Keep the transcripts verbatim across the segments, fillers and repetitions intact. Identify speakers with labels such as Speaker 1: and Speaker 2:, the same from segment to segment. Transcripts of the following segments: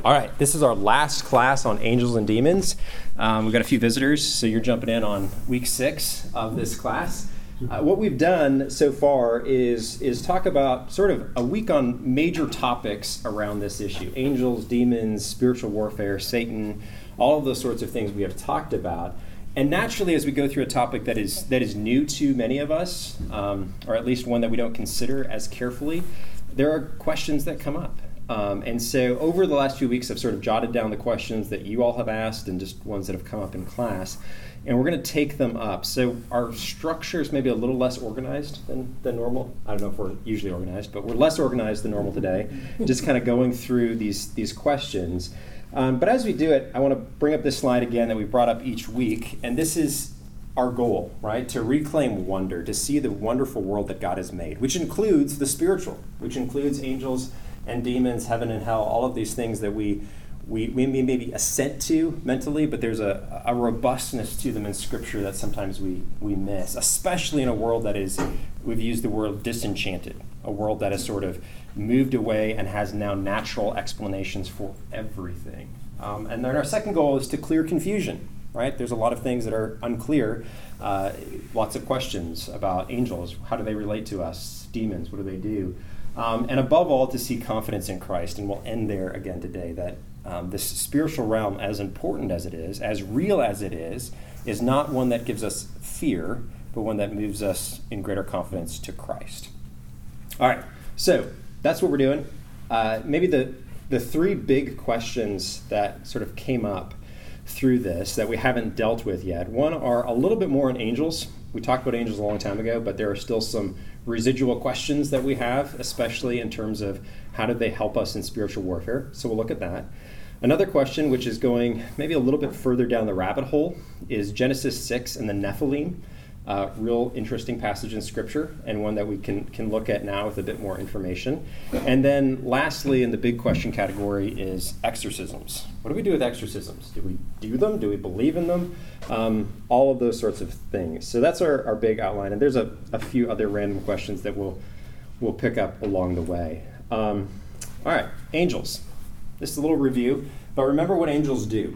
Speaker 1: All right, this is our last class on angels and demons. Um, we've got a few visitors, so you're jumping in on week six of this class. Uh, what we've done so far is, is talk about sort of a week on major topics around this issue. Angels, demons, spiritual warfare, Satan, all of those sorts of things we have talked about. And naturally, as we go through a topic that is that is new to many of us, um, or at least one that we don't consider as carefully, there are questions that come up. Um, and so over the last few weeks, I've sort of jotted down the questions that you all have asked and just ones that have come up in class. And we're going to take them up. So our structure is maybe a little less organized than, than normal. I don't know if we're usually organized, but we're less organized than normal today. Just kind of going through these, these questions. Um, but as we do it, I want to bring up this slide again that we brought up each week. And this is our goal, right? To reclaim wonder, to see the wonderful world that God has made, which includes the spiritual, which includes angels and demons, heaven and hell, all of these things that we we, we may maybe assent to mentally, but there's a, a robustness to them in Scripture that sometimes we, we miss, especially in a world that is, we've used the word disenchanted, a world that has sort of moved away and has now natural explanations for everything. Um, and then our second goal is to clear confusion, right? There's a lot of things that are unclear, uh, lots of questions about angels. How do they relate to us? Demons, what do they do? Um, and above all, to see confidence in Christ. And we'll end there again today, that um, this spiritual realm, as important as it is, as real as it is, is not one that gives us fear, but one that moves us in greater confidence to Christ. All right, so that's what we're doing. Uh, maybe the, the three big questions that sort of came up through this that we haven't dealt with yet. One are a little bit more on angels. We talked about angels a long time ago, but there are still some residual questions that we have, especially in terms of how do they help us in spiritual warfare. So we'll look at that. Another question, which is going maybe a little bit further down the rabbit hole, is Genesis six and the Nephilim. Uh, real interesting passage in Scripture, and one that we can, can look at now with a bit more information. And then lastly, in the big question category, is exorcisms. What do we do with exorcisms? Do we do them? Do we believe in them? Um, all of those sorts of things. So that's our, our big outline, and there's a, a few other random questions that we'll, we'll pick up along the way. Um, all right, angels. This is a little review, but remember what angels do.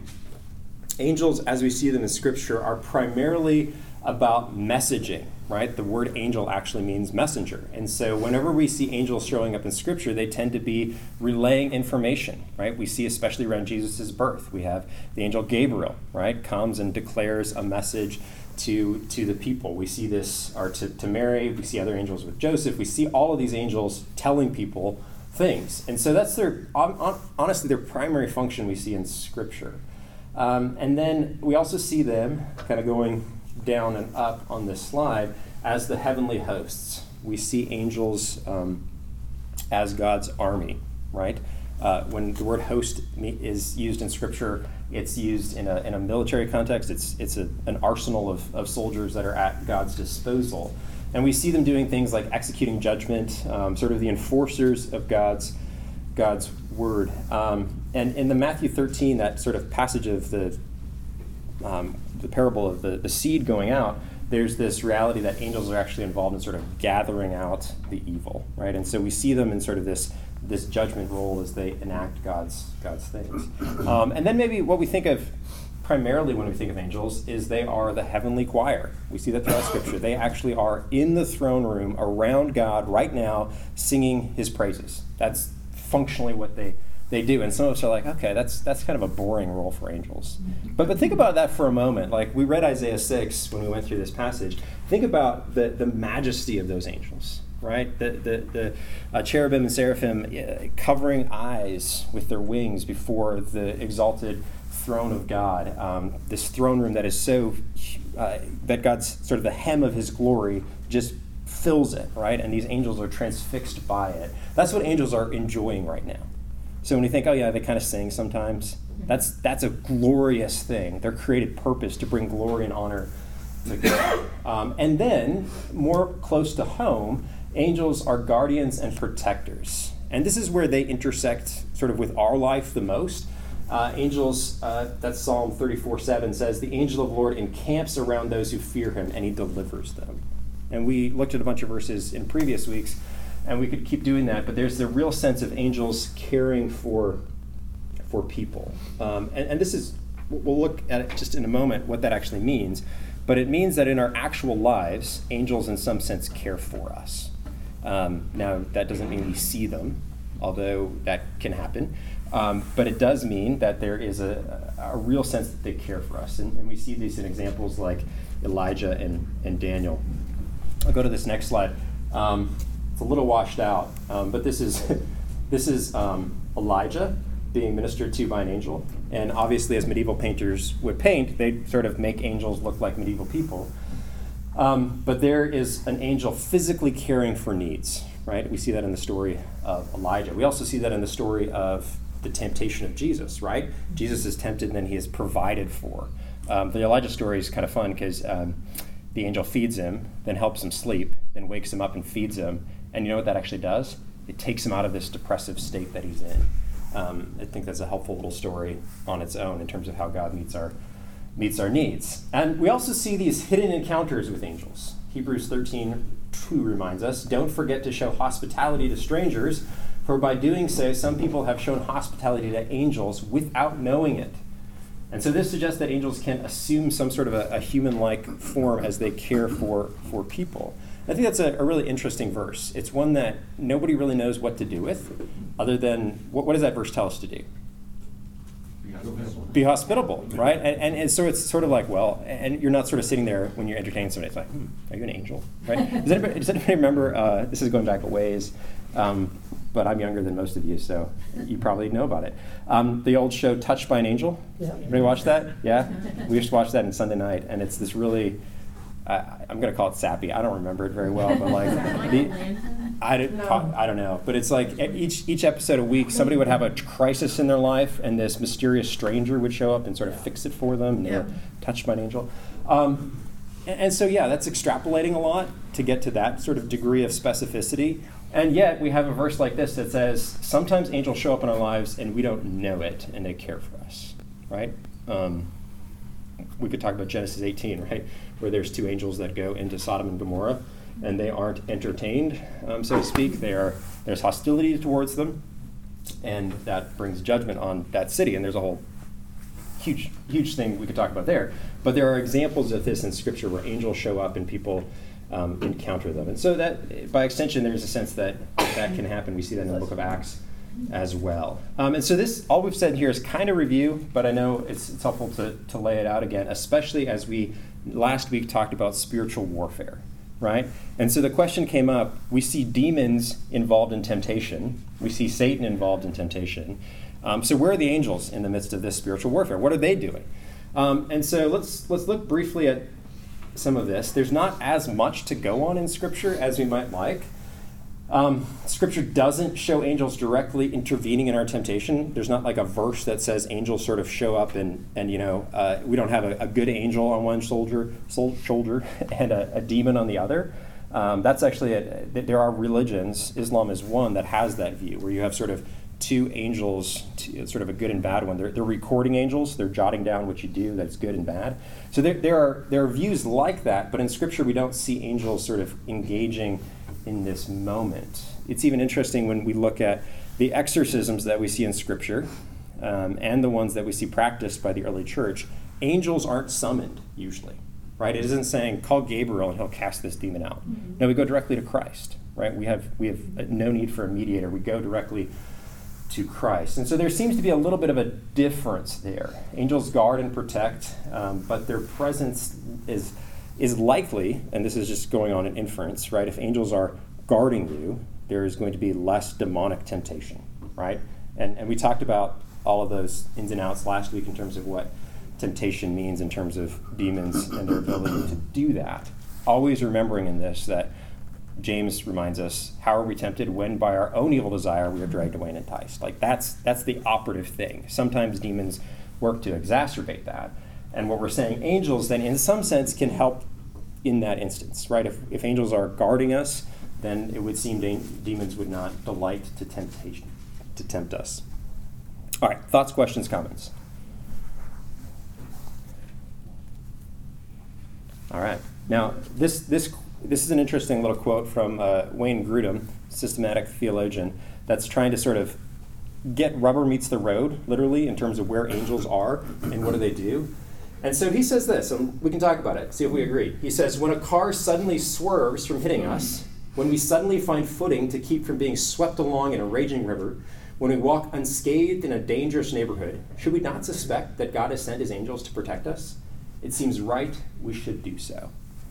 Speaker 1: Angels, as we see them in Scripture, are primarily about messaging, right? The word angel actually means messenger. And so whenever we see angels showing up in Scripture, they tend to be relaying information, right? We see especially around Jesus' birth. We have the angel Gabriel, right? Comes and declares a message to, to the people. We see this, or to, to Mary. We see other angels with Joseph. We see all of these angels telling people things. And so that's their, honestly, their primary function we see in Scripture. Um, and then we also see them kind of going down and up on this slide as the heavenly hosts. We see angels um, as God's army, right? Uh, when the word host is used in Scripture, it's used in a in a military context. It's it's a, an arsenal of, of soldiers that are at God's disposal. And we see them doing things like executing judgment, um, sort of the enforcers of God's God's word. Um, and in the Matthew thirteen, that sort of passage of the um, the parable of the, the seed going out, there's this reality that angels are actually involved in sort of gathering out the evil, right? And so we see them in sort of this this judgment role as they enact God's God's things. Um, and then maybe what we think of primarily when we think of angels is they are the heavenly choir. We see that throughout Scripture. They actually are in the throne room around God right now singing his praises. That's functionally what they They do, and some of us are like, okay, that's that's kind of a boring role for angels. But but think about that for a moment. Like we read Isaiah six when we went through this passage. Think about the, the majesty of those angels, right? The the, the uh, cherubim and seraphim uh, covering eyes with their wings before the exalted throne of God. Um, this throne room that is so, uh, that God's sort of the hem of his glory just fills it, right? And these angels are transfixed by it. That's what angels are enjoying right now. So when you think, oh yeah, they kind of sing sometimes, that's that's a glorious thing. Their created purpose to bring glory and honor to God. Um, and then, more close to home, angels are guardians and protectors. And this is where they intersect sort of with our life the most. Uh, angels, uh, that's Psalm thirty-four seven says, the angel of the Lord encamps around those who fear him, and he delivers them. And we looked at a bunch of verses in previous weeks, and we could keep doing that, but there's the real sense of angels caring for for people. Um, and, and this is, we'll look at it just in a moment, what that actually means. But it means that in our actual lives, angels in some sense care for us. Um, now, that doesn't mean we see them, although that can happen. Um, but it does mean that there is a, a real sense that they care for us. And, and we see these in examples like Elijah and, and Daniel. I'll go to this next slide. Um, it's a little washed out, um, but this is this is um, Elijah being ministered to by an angel. And obviously, as medieval painters would paint, they sort of make angels look like medieval people. Um, but there is an angel physically caring for needs, right? We see that in the story of Elijah. We also see that in the story of the temptation of Jesus, right? Jesus is tempted and then he is provided for. Um, the Elijah story is kind of fun because um, the angel feeds him, then helps him sleep, then wakes him up and feeds him. And you know what that actually does? It takes him out of this depressive state that he's in. Um, I think that's a helpful little story on its own in terms of how God meets our meets our needs. And we also see these hidden encounters with angels. Hebrews thirteen two reminds us, don't forget to show hospitality to strangers, for by doing so, some people have shown hospitality to angels without knowing it. And so this suggests that angels can assume some sort of a, a human-like form as they care for, for people. I think that's a, a really interesting verse. It's one that nobody really knows what to do with, other than, what, what does that verse tell us to do?
Speaker 2: Be hospitable.
Speaker 1: Be hospitable, right? And, and, and so it's sort of like, well, and you're not sort of sitting there when you're entertaining somebody. It's like, hmm, are you an angel, right? Does anybody, does anybody remember, uh, this is going back a ways, um, but I'm younger than most of you, so you probably know about it. Um, the old show Touched by an Angel. Yeah. Anybody watch that? Yeah? We used to watch that on Sunday night, and it's this really, uh, I'm going to call it sappy. I don't remember it very well, but like, the, I, didn't, no. I don't know. But it's like each each episode a week, somebody would have a crisis in their life, and this mysterious stranger would show up and sort of fix it for them, and they were touched by an angel. Um, and, and so, yeah, that's extrapolating a lot to get to that sort of degree of specificity. And yet we have a verse like this that says, sometimes angels show up in our lives and we don't know it, and they care for us, right? Um, we could talk about Genesis eighteen, right, where there's two angels that go into Sodom and Gomorrah, and they aren't entertained, um, so to speak. They are, there's hostility towards them, and that brings judgment on that city. And there's a whole huge, huge thing we could talk about there. But there are examples of this in Scripture where angels show up and people Um, encounter them. And so that, by extension, there's a sense that that can happen. We see that in the book of Acts as well. Um, and so this, all we've said here is kind of review, but I know it's, it's helpful to, to lay it out again, especially as we last week talked about spiritual warfare, right? And so the question came up, we see demons involved in temptation. We see Satan involved in temptation. Um, so where are the angels in the midst of this spiritual warfare? What are they doing? Um, and so let's let's look briefly at some of this. There's not as much to go on in Scripture as we might like. Um, scripture doesn't show angels directly intervening in our temptation. There's not like a verse that says angels sort of show up and, and you know, uh, we don't have a, a good angel on one shoulder, sol- shoulder and a, a demon on the other. Um, that's actually, a, there are religions, Islam is one, that has that view, where you have sort of two angels, two, sort of a good and bad one. They're, they're recording angels. They're jotting down what you do that's good and bad. So there, there are there are views like that, but in Scripture we don't see angels sort of engaging in this moment. It's even interesting when we look at the exorcisms that we see in Scripture um, and the ones that we see practiced by the early church. Angels aren't summoned usually, right? It isn't saying, call Gabriel and he'll cast this demon out. Mm-hmm. No, we go directly to Christ, right? We have we have no need for a mediator. We go directly to Christ. And so there seems to be a little bit of a difference there. Angels guard and protect, um, but their presence is is likely, and this is just going on in inference, right? If angels are guarding you, there is going to be less demonic temptation, right? And and we talked about all of those ins and outs last week in terms of what temptation means in terms of demons and their ability to do that. Always remembering in this that James reminds us, how are we tempted? When by our own evil desire we are dragged away and enticed. Like that's that's the operative thing. Sometimes demons work to exacerbate that. And what we're saying, angels then in some sense can help in that instance, right? If, if angels are guarding us, then it would seem de- demons would not delight to temptation, to tempt us. All right, thoughts, questions, comments? All right. Now, this this this is an interesting little quote from uh, Wayne Grudem, systematic theologian, that's trying to sort of get rubber meets the road, literally, in terms of where angels are and what do they do. And so he says this, and we can talk about it, see if we agree. He says, when a car suddenly swerves from hitting us, when we suddenly find footing to keep from being swept along in a raging river, when we walk unscathed in a dangerous neighborhood, should we not suspect that God has sent his angels to protect us? It seems right we should do so.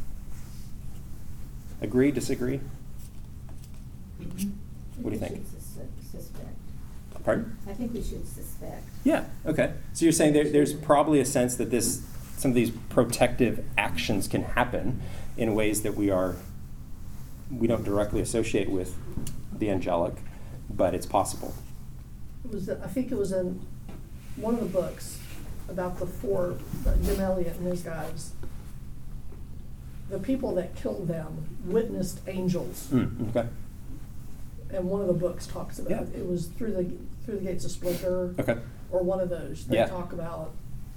Speaker 1: Agree, disagree?
Speaker 3: Mm-hmm.
Speaker 1: What do you think?
Speaker 3: We should sus- suspect.
Speaker 1: Pardon?
Speaker 3: I think we should suspect.
Speaker 1: Yeah, okay. So you're saying there, there's probably a sense that this, some of these protective actions can happen in ways that we are, we don't directly associate with the angelic, but it's possible.
Speaker 4: It was, I think it was in one of the books about the four, uh, Jim Elliot and his guys. The people that killed them witnessed angels,
Speaker 1: Mm, okay.
Speaker 4: and one of the books talks about
Speaker 1: Yeah.
Speaker 4: it. It was through the through the gates of Splendor,
Speaker 1: Okay.
Speaker 4: or one of those. They
Speaker 1: Yeah.
Speaker 4: talk about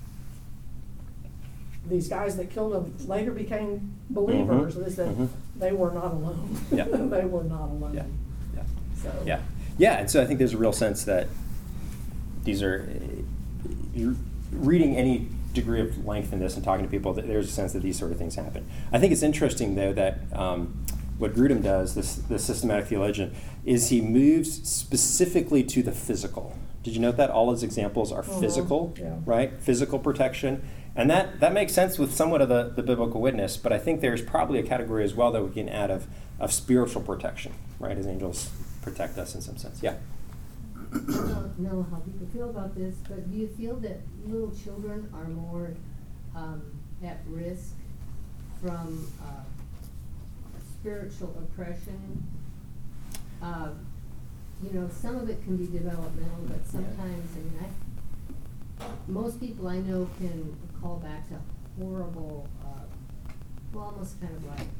Speaker 4: these guys that killed them later became believers.
Speaker 1: Mhm,
Speaker 4: They said
Speaker 1: mhm.
Speaker 4: they were not alone.
Speaker 1: Yeah.
Speaker 4: They were not alone.
Speaker 1: Yeah. Yeah.
Speaker 4: So
Speaker 1: Yeah, yeah, and so I think there's a real sense that these are, you're reading any degree of length in this and talking to people, that there's a sense that these sort of things happen. I think it's interesting, though, that um, what Grudem does, this, this systematic theologian, is he moves specifically to the physical. Did you note that? All his examples are
Speaker 4: Mhm,
Speaker 1: physical,
Speaker 4: yeah.
Speaker 1: right? Physical protection. And that, that makes sense with somewhat of the, the biblical witness, but I think there's probably a category as well that we can add of, of spiritual protection, right? As angels protect us in some sense. Yeah.
Speaker 3: I don't know how people feel about this, but do you feel that little children are more um, at risk from uh, spiritual oppression? Uh, you know, some of it can be developmental, but sometimes, I mean, I, most people I know can call back to horrible, uh, well, almost kind of like,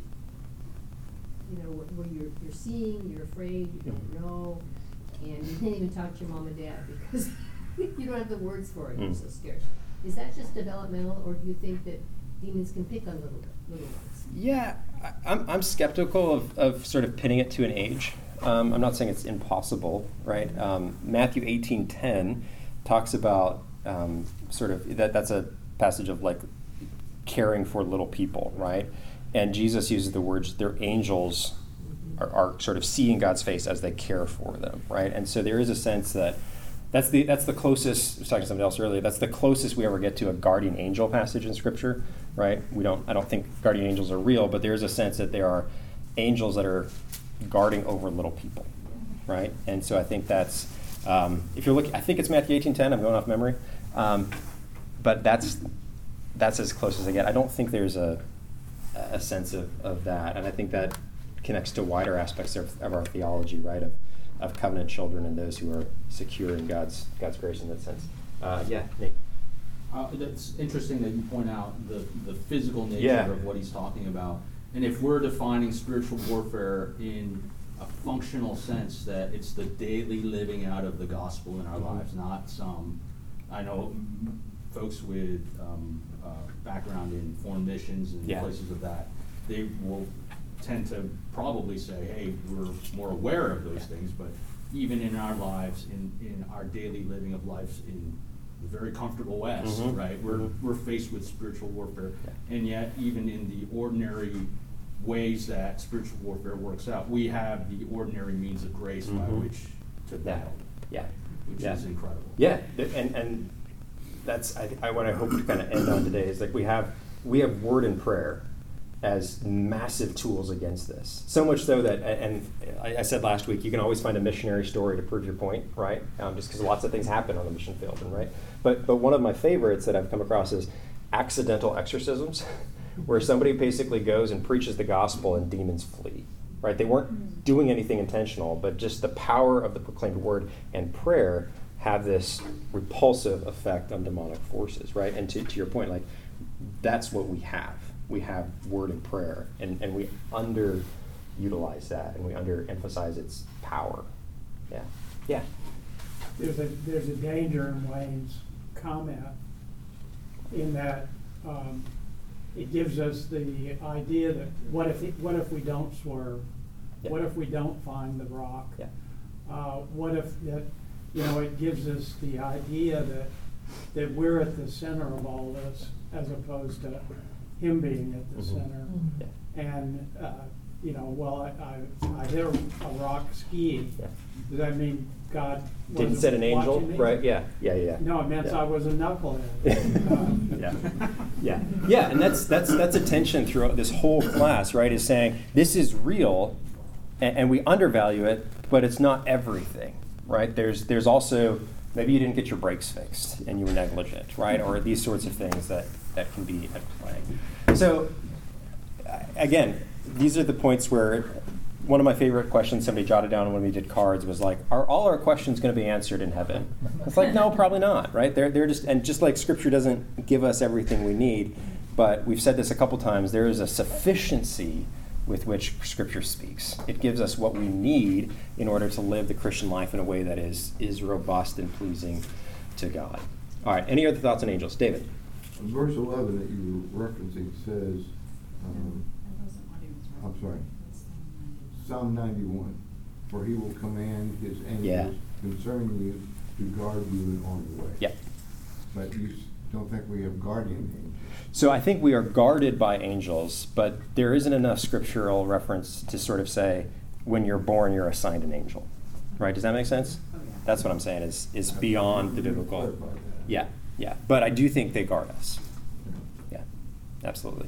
Speaker 3: you know, wh- where you're, you're seeing, you're afraid, you don't know, and you can't even talk to your mom and dad because you don't have the words for it, you're
Speaker 1: Mm.
Speaker 3: so scared. Is that just developmental, or do you think that demons can pick on little, little ones?
Speaker 1: Yeah, I- I'm, I'm skeptical of, of sort of pinning it to an age. Um, I'm not saying it's impossible, right? Um, Matthew eighteen ten talks about um, sort of, that, that's a passage of like caring for little people, right? And Jesus uses the words, their angels are, are sort of seeing God's face as they care for them, right? And so there is a sense that that's the that's the closest, I was talking to somebody else earlier, that's the closest we ever get to a guardian angel passage in Scripture, right? We don't, I don't think guardian angels are real, but there is a sense that there are angels that are guarding over little people, right? And so I think that's, um, if you're looking, I think it's Matthew eighteen ten, I'm going off memory, um, but that's that's as close as I get. I don't think there's a a sense of, of that, and I think that connects to wider aspects of, of our theology, right? Of of covenant children and those who are secure in God's God's grace in that sense. Uh, yeah, Nate.
Speaker 2: Uh, that's interesting that you point out the, the physical nature
Speaker 1: Yeah.
Speaker 2: of what he's talking about. And if we're defining spiritual warfare in a functional sense, that it's the daily living out of the gospel in our
Speaker 1: Mhm.
Speaker 2: lives, not some, I know m- folks with um, uh, background in foreign missions and
Speaker 1: Yeah.
Speaker 2: places of that, they will tend to probably say, hey, we're more aware of those things, but even in our lives, in, in our daily living of lives in the very comfortable West,
Speaker 1: Mhm.
Speaker 2: right, we're,
Speaker 1: Mhm.
Speaker 2: we're faced with spiritual warfare.
Speaker 1: Yeah.
Speaker 2: And yet, even in the ordinary ways that spiritual warfare works out, we have the ordinary means of grace by
Speaker 1: Mhm.
Speaker 2: which to
Speaker 1: Yeah.
Speaker 2: battle,
Speaker 1: Yeah.
Speaker 2: which
Speaker 1: Yeah.
Speaker 2: is incredible.
Speaker 1: Yeah, th- and and that's I, I what I hope to kind of end on today is like we have we have word and prayer as massive tools against this. So much so that, and I, I said last week, you can always find a missionary story to prove your point, right? Um, just because lots of things happen on the mission field, and right. But but one of my favorites that I've come across is accidental exorcisms, where somebody basically goes and preaches the gospel and demons flee. Right? They weren't doing anything intentional, but just the power of the proclaimed word and prayer have this repulsive effect on demonic forces, right? And to, to your point, like, that's what we have. We have word and prayer, and, and we underutilize that, and we underemphasize its power. Yeah. Yeah.
Speaker 5: There's a, there's a danger in Wayne's comment in that um, it gives us the idea that what if, what if we don't swerve?
Speaker 1: Yeah.
Speaker 5: What if we don't find the rock?
Speaker 1: Yeah.
Speaker 5: Uh, what if that you know, it gives us the idea that, that we're at the center of all this, as opposed to him being at the
Speaker 1: Mhm.
Speaker 5: center.
Speaker 1: Yeah.
Speaker 5: And, uh, you know, well, I, I, I hit a, a rock skiing.
Speaker 1: Yeah.
Speaker 5: Does that mean God
Speaker 1: Didn't
Speaker 5: wasn't
Speaker 1: set an angel,
Speaker 5: watching me?
Speaker 1: right? Yeah, yeah, yeah.
Speaker 5: No, it meant
Speaker 1: Yeah.
Speaker 5: I was a knucklehead. Uh,
Speaker 1: Yeah, yeah, yeah, and that's that's that's a tension throughout this whole class, right? Is saying this is real, and, and we undervalue it, but it's not everything, right? There's there's also maybe you didn't get your brakes fixed and you were negligent, right? Or these sorts of things that that can be at play. So uh, again, these are the points where one of my favorite questions somebody jotted down when we did cards was like, are all our questions going to be answered in heaven? It's like, no, probably not, right? They're, they're just, and just like Scripture doesn't give us everything we need, but we've said this a couple times, there is a sufficiency with which Scripture speaks. It gives us what we need in order to live the Christian life in a way that is, is robust and pleasing to God. All right, any other thoughts on angels? David?
Speaker 6: Verse eleven that you were referencing says, um, I'm sorry, Psalm ninety-one, for he will command his angels
Speaker 1: Yeah.
Speaker 6: concerning you to guard you in all your ways.
Speaker 1: Yeah.
Speaker 6: But you s- don't think we have guardian angels?
Speaker 1: So I think we are guarded by angels, but there isn't enough scriptural reference to sort of say, when you're born, you're assigned an angel. Right? Does that make sense? That's what I'm saying, is is beyond the biblical.
Speaker 6: Clarify that.
Speaker 1: Yeah, yeah. But I do think they guard us. Yeah, absolutely.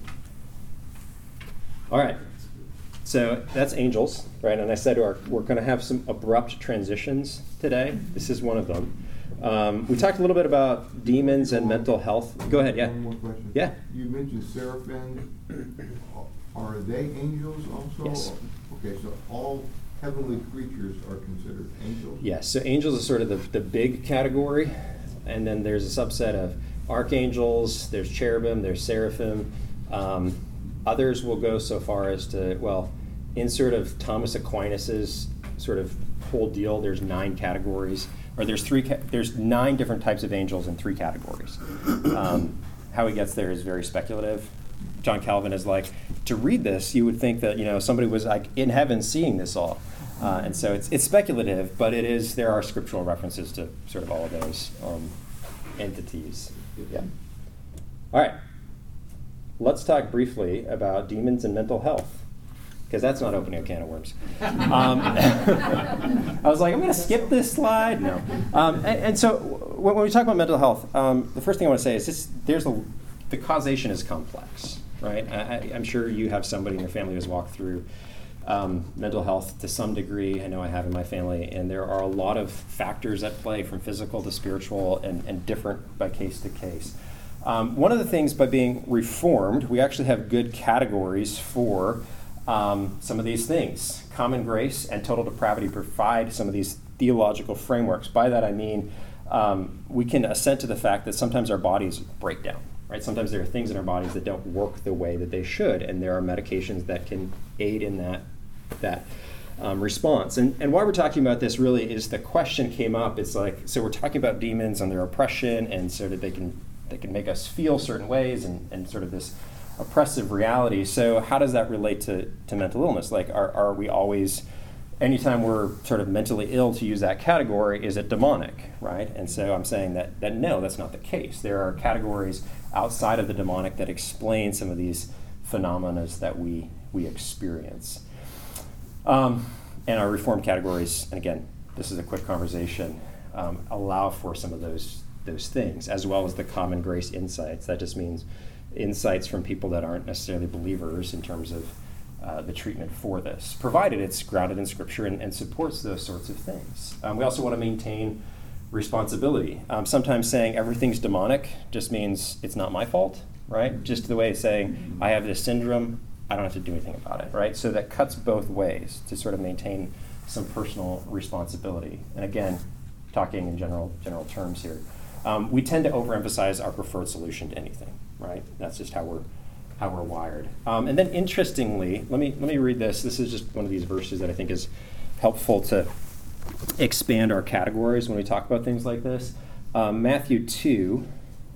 Speaker 1: All right. So that's angels, right? And I said our, we're going to have some abrupt transitions today. This is one of them. Um, we talked a little bit about demons and mental health. Go ahead, yeah.
Speaker 6: One more question.
Speaker 1: Yeah.
Speaker 6: You mentioned seraphim. Are they angels also?
Speaker 1: Yes.
Speaker 6: Okay, so all heavenly creatures are considered angels?
Speaker 1: Yes, so angels is sort of the, the big category, and then there's a subset of archangels, there's cherubim, there's seraphim. Um, others will go so far as to, well, in sort of Thomas Aquinas's sort of whole deal, there's nine categories, or there's three, ca- there's nine different types of angels in three categories. Um, how he gets there is very speculative. John Calvin is like, to read this, you would think that, you know, somebody was like in heaven seeing this all. Uh, and so it's it's speculative, but it is, there are scriptural references to sort of all of those um, entities. Yeah. All right. Let's talk briefly about demons and mental health, because that's not opening a can of worms. Um, I was like, I'm going to skip this slide. No. Um, and, and so when, when we talk about mental health, um, the first thing I want to say is this, there's a, the causation is complex, right? I, I, I'm sure you have somebody in your family who's walked through um, mental health to some degree. I know I have in my family, and there are a lot of factors at play, from physical to spiritual, and, and different by case to case. Um, one of the things, by being reformed, we actually have good categories for um, some of these things. Common grace and total depravity provide some of these theological frameworks. By that I mean um, we can assent to the fact that sometimes our bodies break down. Right? Sometimes there are things in our bodies that don't work the way that they should, and there are medications that can aid in that that um, response. And, and why we're talking about this really is the question came up. It's like, so we're talking about demons and their oppression, and so that they can they can make us feel certain ways, and, and sort of this oppressive reality. So how does that relate to, to mental illness? Like, are, are we always, anytime we're sort of mentally ill, to use that category, is it demonic, right? And so I'm saying that, that no, that's not the case. There are categories outside of the demonic that explain some of these phenomena that we, we experience. Um, and our reformed categories, and again, this is a quick conversation, um, allow for some of those those things, as well as the common grace insights. That just means insights from people that aren't necessarily believers in terms of uh, the treatment for this, provided it's grounded in Scripture and, and supports those sorts of things. Um, we also want to maintain responsibility. Um, sometimes saying everything's demonic just means it's not my fault, right? Just the way of saying, I have this syndrome, I don't have to do anything about it, right? So that cuts both ways to sort of maintain some personal responsibility. And again, talking in general general terms here, um, we tend to overemphasize our preferred solution to anything, right? That's just how we're how we're wired. Um, and then interestingly, let me let me read this. This is just one of these verses that I think is helpful to expand our categories when we talk about things like this. Um, Matthew two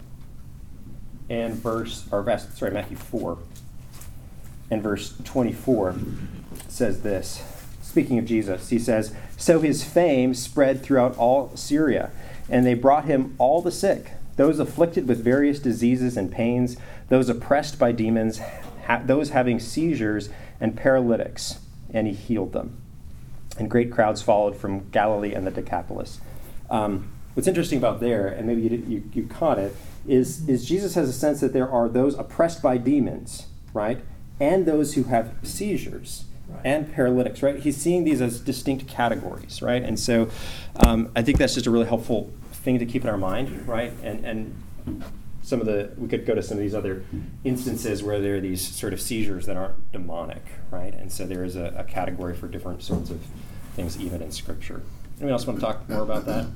Speaker 1: and verse, or sorry, Matthew four and verse twenty-four says this. speaking of Jesus, he says, "So his fame spread throughout all Syria, and they brought him all the sick, those afflicted with various diseases and pains, those oppressed by demons, ha- those having seizures and paralytics, and he healed them. And great crowds followed from Galilee and the Decapolis." Um, what's interesting about there, and maybe you, you, you caught it, is, is Jesus has a sense that there are those oppressed by demons, right, and those who have seizures. Right. And paralytics, right? He's seeing these as distinct categories, right? And so um, I think that's just a really helpful thing to keep in our mind, right? And and some of the, we could go to some of these other instances where there are these sort of seizures that aren't demonic, right? And so there is a, a category for different sorts of things even in Scripture. Anyone else want to talk more about that?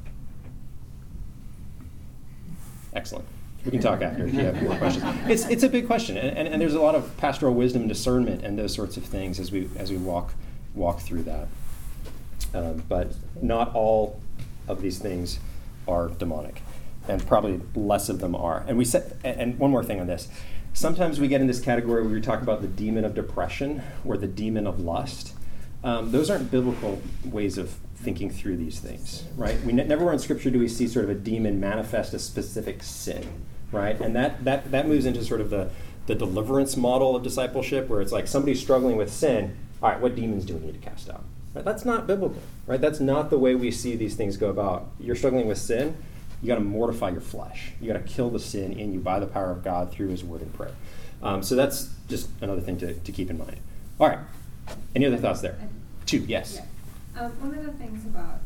Speaker 1: Excellent. We can talk after if you have more questions. It's it's a big question, and, and, and there's a lot of pastoral wisdom and discernment and those sorts of things as we as we walk walk through that. Um, but not all of these things are demonic, and probably less of them are. And we said, and, and one more thing on this: sometimes we get in this category where we talk about the demon of depression or the demon of lust. Um, those aren't biblical ways of thinking through these things, right? We ne- never in Scripture do we see sort of a demon manifest a specific sin, right? And that that that moves into sort of the, the deliverance model of discipleship, where it's like somebody's struggling with sin. All right, what demons do we need to cast out? Right? That's not biblical, right? That's not the way we see these things go about. You're struggling with sin, you got to mortify your flesh. You got to kill the sin in you by the power of God through His Word and prayer. Um, so that's just another thing to, to keep in mind. All right, any other thoughts there? Two, yes.
Speaker 7: Yeah. Um, one of the things about,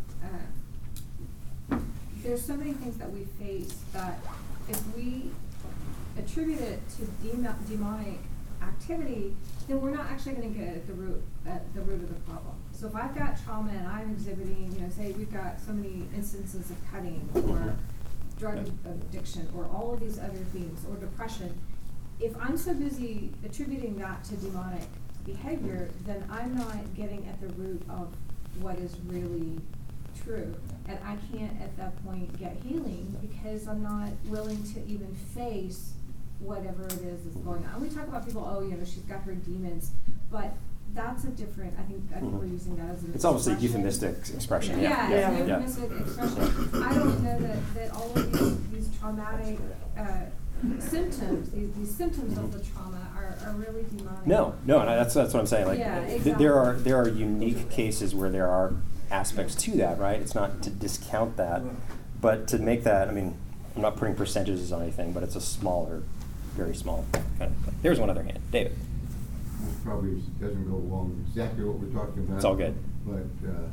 Speaker 7: uh, there's so many things that we face that if we attribute it to dem- demonic activity, then we're not actually going to get at the root, at the root of the problem. So if I've got trauma and I'm exhibiting, you know, say we've got so many instances of cutting or drug addiction or all of these other things, or depression, if I'm so busy attributing that to demonic behavior, then I'm not getting at the root of what is really true. And I can't at that point get healing because I'm not willing to even face whatever it is that's going on. We talk about people, oh, you know, she's got her demons, but that's a different, I think, I think we're using that as an
Speaker 1: It's almost a
Speaker 7: expression.
Speaker 1: euphemistic expression.
Speaker 7: Yeah,
Speaker 1: Yeah,
Speaker 7: it's a
Speaker 1: yeah.
Speaker 7: euphemistic expression. I don't know that, that all of these, these traumatic uh, symptoms, these, these symptoms of the trauma are, are really demonic.
Speaker 1: No, no, and that's that's what I'm saying. Like,
Speaker 7: Yeah,
Speaker 1: th-
Speaker 7: exactly.
Speaker 1: there are there are unique cases where there are aspects to that, right? It's not to discount that, but to make that. I mean, I'm not putting percentages on anything, but it's a smaller, very small kind of thing. There's one other hand, David.
Speaker 6: This probably doesn't go along exactly what we're talking about.
Speaker 1: It's all good.
Speaker 6: But, uh,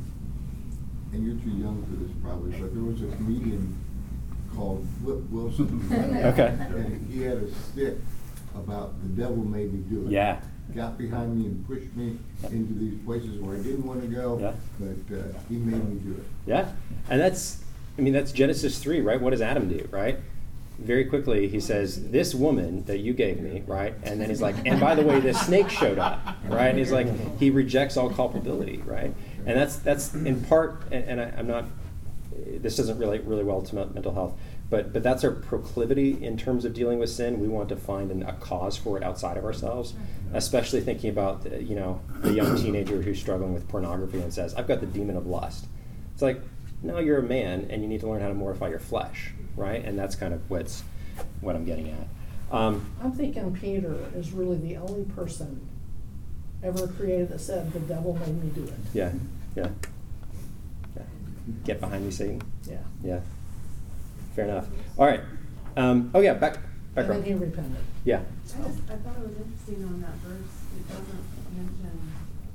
Speaker 6: and you're too young for this probably, but there was a comedian called Flip Wilson.
Speaker 1: Okay.
Speaker 6: And he had a stick about the devil made me do it.
Speaker 1: Yeah.
Speaker 6: Got behind me and pushed me into these places where I didn't want to go,
Speaker 1: Yeah.
Speaker 6: but uh, he made me do it.
Speaker 1: Yeah, and that's, I mean, that's Genesis three, right? What does Adam do, right? Very quickly, he says, "This woman that you gave me," right? And then he's like, "And by the way, this snake showed up," right? And he's like, he rejects all culpability, right? And that's that's in part, and, and I, I'm not, this doesn't relate really well to mental health, but but that's our proclivity in terms of dealing with sin. We want to find an, a cause for it outside of ourselves, especially thinking about, the, you know, the young teenager who's struggling with pornography and says, "I've got the demon of lust." It's like, no, you're a man and you need to learn how to mortify your flesh, right? And that's kind of what's what I'm getting at. Um,
Speaker 4: I'm thinking Peter is really the only person ever created that said, "The devil made me do it."
Speaker 1: yeah, yeah, yeah. Get behind me, Satan.
Speaker 4: Yeah.
Speaker 1: Yeah. Fair enough. All right. Um, oh yeah, back back
Speaker 4: And then
Speaker 1: row.
Speaker 4: he repented.
Speaker 1: Yeah.
Speaker 8: I just, I thought it was interesting on that verse, it doesn't mention,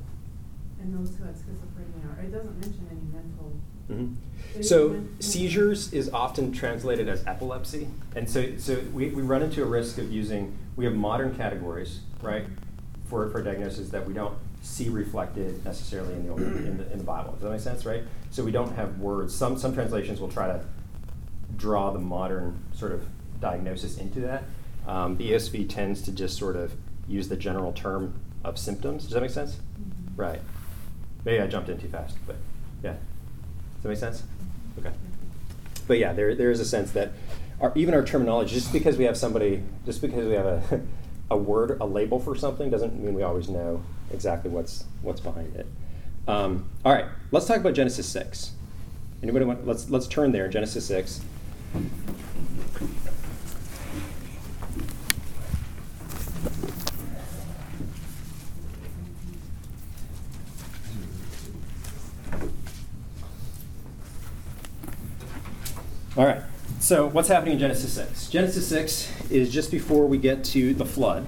Speaker 8: and those who had schizophrenia, or it doesn't mention any mental.
Speaker 1: Mhm.
Speaker 8: Did it
Speaker 1: So
Speaker 8: men-
Speaker 1: seizures is often translated as epilepsy, and so so we, we run into a risk of using, we have modern categories, right, for for diagnosis that we don't see reflected necessarily in the old, in the in the Bible. Does that make sense, right? So we don't have words. Some some translations will try to draw the modern sort of diagnosis into that. Um, the E S V tends to just sort of use the general term of symptoms. Does that make sense?
Speaker 8: Mm-hmm.
Speaker 1: Right. Maybe I jumped in too fast, but yeah. Does that make sense? Okay. But yeah, there there is a sense that our, even our terminology, just because we have somebody, just because we have a a word, a label for something, doesn't mean we always know exactly what's what's behind it. Um, all right, let's talk about Genesis six. Anybody want? Let's let's turn there. Genesis six. All right. So what's happening in Genesis six? Genesis six is just before we get to the flood,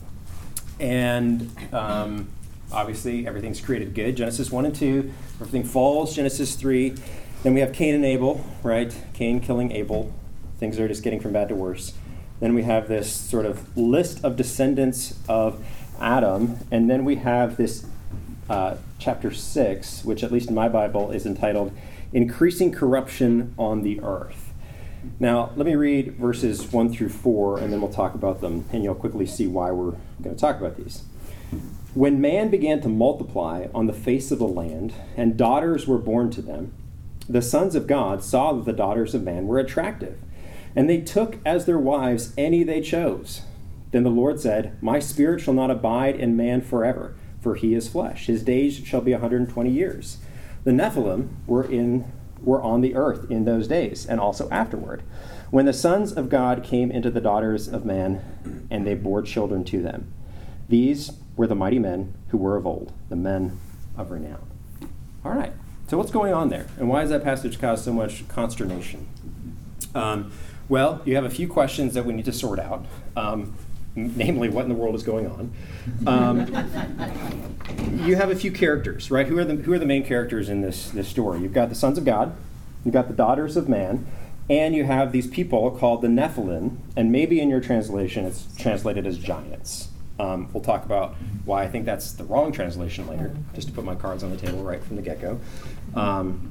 Speaker 1: and um, obviously everything's created good. Genesis one and two, everything falls. Genesis three, then we have Cain and Abel, right? Cain killing Abel. Things are just getting from bad to worse. Then we have this sort of list of descendants of Adam, and then we have this uh, chapter six, which at least in my Bible is entitled Increasing Corruption on the Earth. Now, let me read verses one through four, and then we'll talk about them, and you'll quickly see why we're going to talk about these. When man began to multiply on the face of the land, and daughters were born to them, the sons of God saw that the daughters of man were attractive, and they took as their wives any they chose. Then the Lord said, My spirit shall not abide in man forever, for he is flesh. His days shall be one hundred twenty years. The Nephilim were in were on the earth in those days, and also afterward, when the sons of God came into the daughters of man, and they bore children to them. These were the mighty men who were of old, the men of renown. All right, so what's going on there? And why does that passage cause so much consternation? Um, well, you have a few questions that we need to sort out. Um, namely, what in the world is going on? Um, you have a few characters, right? Who are the who are the main characters in this this story? You've got the sons of God, you've got the daughters of man, and you have these people called the Nephilim, and maybe in your translation it's translated as giants. Um, we'll talk about why I think that's the wrong translation later, just to put my cards on the table right from the get-go. Um,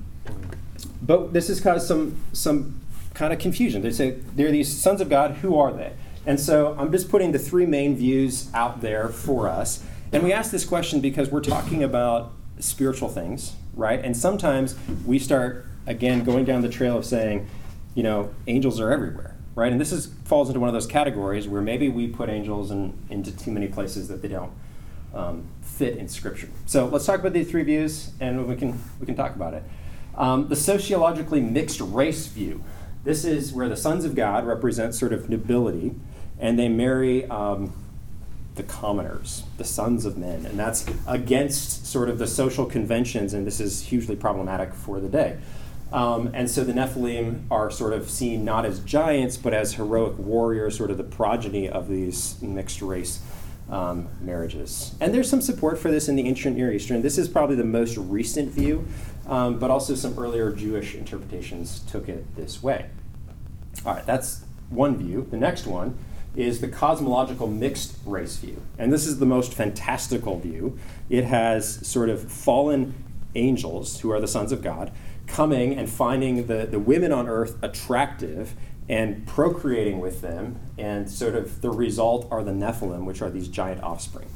Speaker 1: but this has caused some some kind of confusion. They say they're these sons of God. Who are they? And so I'm just putting the three main views out there for us. And we ask this question because we're talking about spiritual things, right? And sometimes we start, again, going down the trail of saying, you know, angels are everywhere, right? And this is falls into one of those categories where maybe we put angels in, into too many places that they don't um, fit in Scripture. So let's talk about these three views, and we can we can talk about it. Um, the sociologically mixed race view. This is where the sons of God represent sort of nobility, and they marry um, the commoners, the sons of men. And that's against sort of the social conventions, and this is hugely problematic for the day. Um, and so the Nephilim are sort of seen not as giants, but as heroic warriors, sort of the progeny of these mixed race um, marriages. And there's some support for this in the ancient Near Eastern. This is probably the most recent view, um, but also some earlier Jewish interpretations took it this way. All right, that's one view. The next one is the cosmological mixed race view. And this is the most fantastical view. It has sort of fallen angels, who are the sons of God, coming and finding the, the women on earth attractive and procreating with them, and sort of the result are the Nephilim, which are these giant offspring.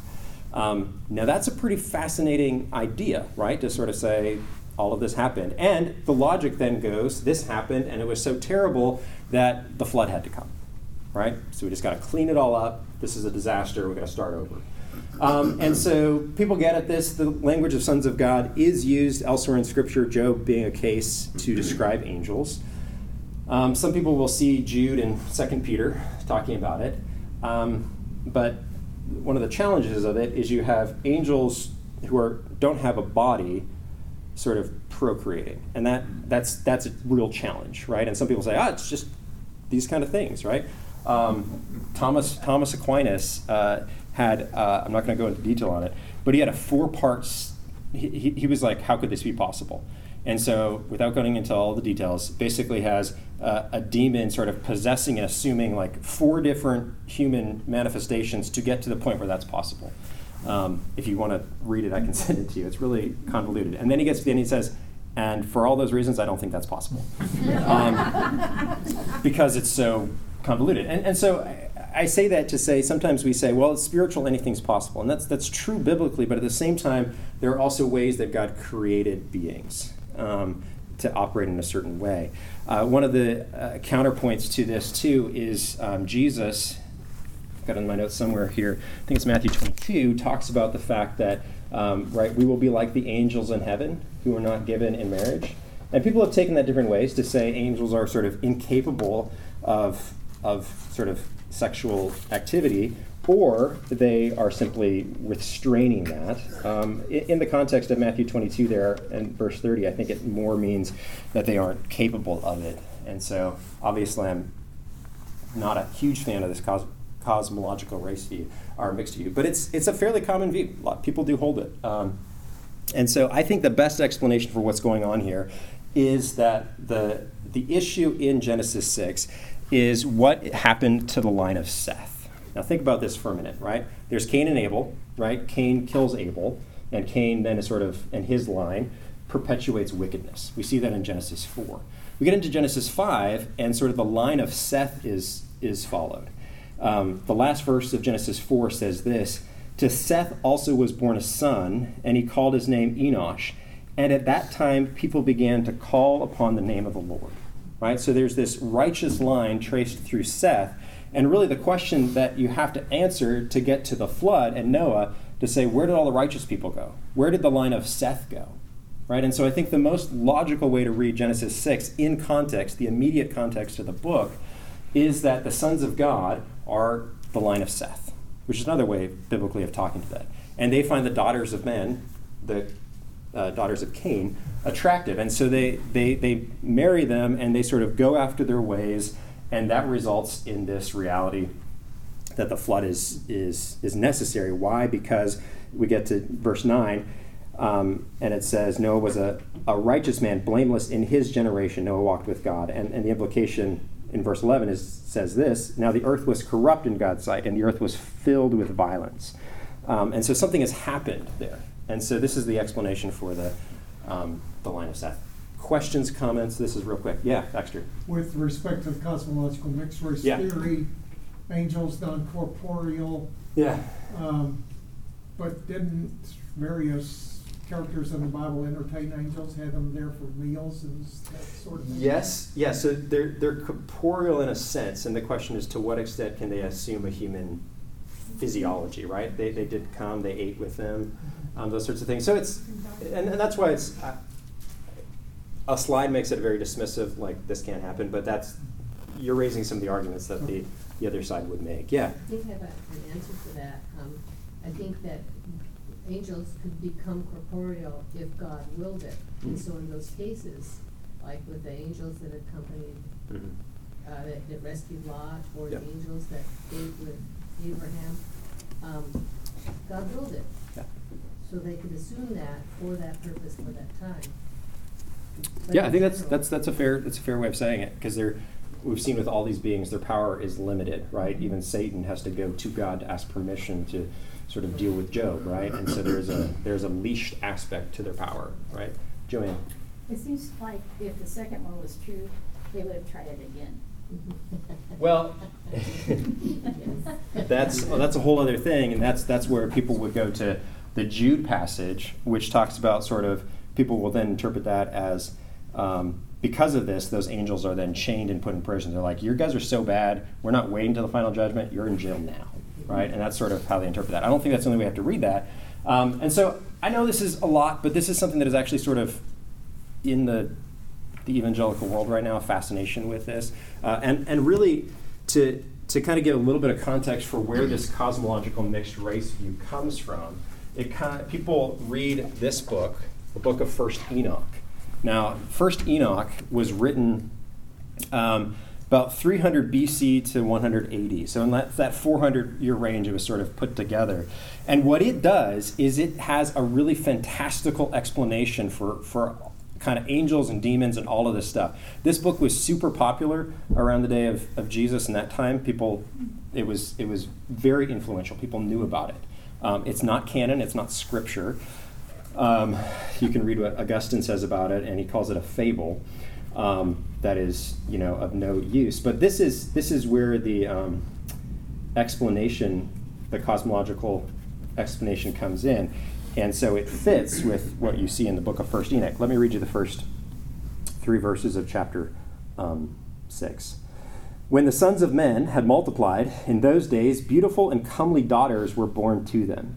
Speaker 1: Um, now that's a pretty fascinating idea, right, to sort of say all of this happened. And the logic then goes, this happened and it was so terrible that the flood had to come, right? So we just got to clean it all up. This is a disaster. We're going to start over. Um, and so people get at this. The language of sons of God is used elsewhere in Scripture, Job being a case to describe angels. Um, some people will see Jude and Second Peter talking about it. Um, but one of the challenges of it is you have angels who are don't have a body sort of procreating. And that that's that's a real challenge, right? And some people say, ah, it's just these kind of things, right? Um, Thomas Thomas Aquinas uh, had, uh, I'm not going to go into detail on it, but he had a four-part, he, he, he was like, how could this be possible? And so, without going into all the details, basically has uh, a demon sort of possessing and assuming like four different human manifestations to get to the point where that's possible. Um, if you want to read it, I can send it to you. It's really convoluted. And then he gets to the end, he says, and for all those reasons, I don't think that's possible. Um, because it's so convoluted. And, and so I, I say that to say sometimes we say, well, it's spiritual, anything's possible. And that's that's true biblically, but at the same time, there are also ways that God created beings um, to operate in a certain way. Uh, one of the uh, counterpoints to this, too, is um, Jesus, I've got it in my notes somewhere here, I think it's Matthew twenty-two, talks about the fact that Um, right? We will be like the angels in heaven who are not given in marriage. And people have taken that different ways to say angels are sort of incapable of, of sort of sexual activity, or they are simply restraining that. Um, in, in the context of Matthew twenty-two there and verse thirty, I think it more means that they aren't capable of it. And so obviously I'm not a huge fan of this cos- cosmological race view, or mixed view, but it's it's a fairly common view. A lot of people do hold it. Um, and so I think the best explanation for what's going on here is that the the issue in Genesis six is what happened to the line of Seth. Now think about this for a minute, right? There's Cain and Abel, right? Cain kills Abel, and Cain then is sort of, and his line perpetuates wickedness. We see that in Genesis four. We get into Genesis five, and sort of the line of Seth is, is followed. Um, the last verse of Genesis four says this, "To Seth also was born a son, and he called his name Enosh. And at that time, people began to call upon the name of the Lord." Right? So there's this righteous line traced through Seth. And really the question that you have to answer to get to the flood and Noah, to say, where did all the righteous people go? Where did the line of Seth go? Right? And so I think the most logical way to read Genesis six in context, the immediate context of the book, is that the sons of God are the line of Seth, which is another way biblically of talking to that. And they find the daughters of men, the uh, daughters of Cain, attractive. And so they, they, they marry them, and they sort of go after their ways, and that results in this reality that the flood is, is, is necessary. Why? Because we get to verse nine, um, and it says, Noah was a, a righteous man, blameless in his generation. Noah walked with God. And, and the implication in verse eleven is, says this, "Now the earth was corrupt in God's sight, and the earth was filled with violence." Um, and so something has happened there. And so this is the explanation for the, um, the line of Seth. Questions, comments? This is real quick. Yeah, Baxter.
Speaker 9: With respect to the cosmological mixed race
Speaker 1: Yeah.
Speaker 9: theory, angels non-corporeal,
Speaker 1: Yeah.
Speaker 9: um, but didn't various characters in the Bible entertain angels, had them there for meals and that sort of thing?
Speaker 1: Yes, yeah, so they're, they're corporeal in a sense, and the question is to what extent can they assume a human physiology, right? They, they did come, they ate with them, um, those sorts of things. So it's, and, and that's why it's, uh, a slide makes it very dismissive, like this can't happen, but that's, you're raising some of the arguments that the, the other side would make. Yeah?
Speaker 3: I think I have a, an answer to that. Um, I think that angels could become corporeal if God willed it. And
Speaker 1: Mm.
Speaker 3: so in those cases, like with the angels that accompanied,
Speaker 1: Mhm.
Speaker 3: uh, that, that rescued Lot, or
Speaker 1: Yep.
Speaker 3: the angels that ate with Abraham, um, God willed it.
Speaker 1: Yeah.
Speaker 3: So they could assume that for that purpose, for that time. But
Speaker 1: Yeah, I
Speaker 3: in
Speaker 1: think that's
Speaker 3: general-
Speaker 1: that's that's a fair that's a fair way of saying it, because they're we've seen with all these beings their power is limited, right? Even Satan has to go to God to ask permission to sort of deal with Job, right? And so there's a there's a leashed aspect to their power, right? Joanne.
Speaker 10: It seems like if the second one was true, they would have tried it again.
Speaker 1: Well, that's well, that's a whole other thing, and that's that's where people would go to the Jude passage, which talks about sort of people will then interpret that as um, because of this, those angels are then chained and put in prison. They're like, "You guys are so bad. We're not waiting till the final judgment. You're in jail now," right? And that's sort of how they interpret that. I don't think that's the only way we have to read that. Um, and so I know this is a lot, but this is something that is actually sort of in the the evangelical world right now, a fascination with this, uh, and and really to to kind of give a little bit of context for where this cosmological mixed race view comes from. It kind of, people read this book, the book of First Enoch. Now, First Enoch was written um, about three hundred B C to one hundred A D. So in that, that four hundred year range, it was sort of put together. And what it does is it has a really fantastical explanation for for kind of angels and demons and all of this stuff. This book was super popular around the day of, of Jesus and that time. People, it was it was very influential. People knew about it. Um, it's not canon. It's not scripture. Um, you can read what Augustine says about it, and he calls it a fable um, that is, you know, of no use. But this is this is where the um, explanation, the cosmological explanation, comes in. And so it fits with what you see in the book of First Enoch. Let me read you the first three verses of chapter um, six. When the sons of men had multiplied, in those days beautiful and comely daughters were born to them.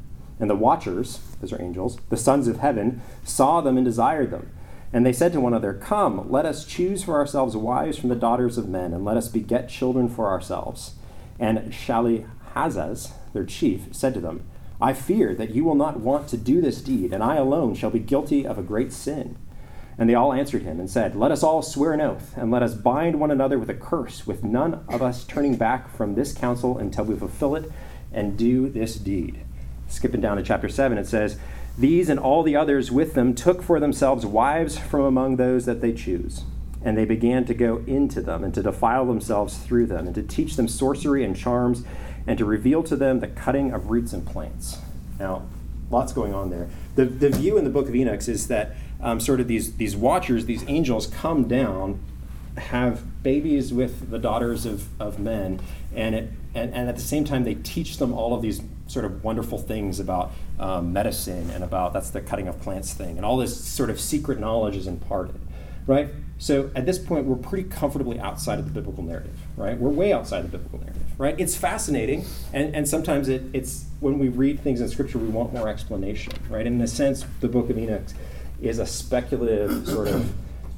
Speaker 1: And the watchers, those are angels, the sons of heaven, saw them and desired them. And they said to one another, "Come, let us choose for ourselves wives from the daughters of men, and let us beget children for ourselves." And Shalihazaz, their chief, said to them, "I fear that you will not want to do this deed, and I alone shall be guilty of a great sin." And they all answered him and said, "Let us all swear an oath, and let us bind one another with a curse, with none of us turning back from this counsel until we fulfill it and do this deed." Skipping down to chapter seven, it says, "These and all the others with them took for themselves wives from among those that they choose. And they began to go into them and to defile themselves through them and to teach them sorcery and charms and to reveal to them the cutting of roots and plants." Now, lots going on there. The, the view in the book of Enoch is that um, sort of these, these watchers, these angels come down, have babies with the daughters of, of men, and, it, and, and at the same time they teach them all of these sort of wonderful things about um, medicine and about, that's the cutting of plants thing, and all this sort of secret knowledge is imparted, right? So at this point, we're pretty comfortably outside of the biblical narrative, right? We're way outside the biblical narrative, right? It's fascinating, and, and sometimes it, it's, when we read things in Scripture, we want more explanation, right? In a sense, the book of Enoch is a speculative sort of,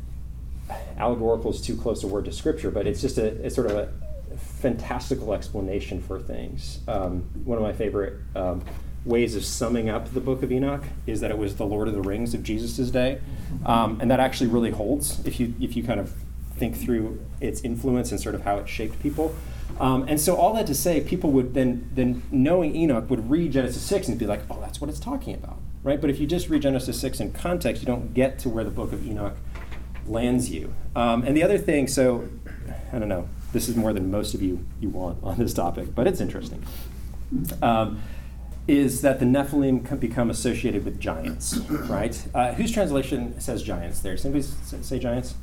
Speaker 1: allegorical is too close a word to Scripture, but it's just a, it's sort of a fantastical explanation for things. Um, one of my favorite um, ways of summing up the book of Enoch is that it was the Lord of the Rings of Jesus' day. Um, and that actually really holds if you if you kind of think through its influence and sort of how it shaped people. Um, and so all that to say, people would then, then knowing Enoch, would read Genesis six and be like, oh, that's what it's talking about, right? But if you just read Genesis six in context, you don't get to where the book of Enoch lands you. Um, and the other thing, so, I don't know, this is more than most of you, you want on this topic, but it's interesting, um, is that the Nephilim can become associated with giants, right? Uh, whose translation says giants there? Does anybody say giants?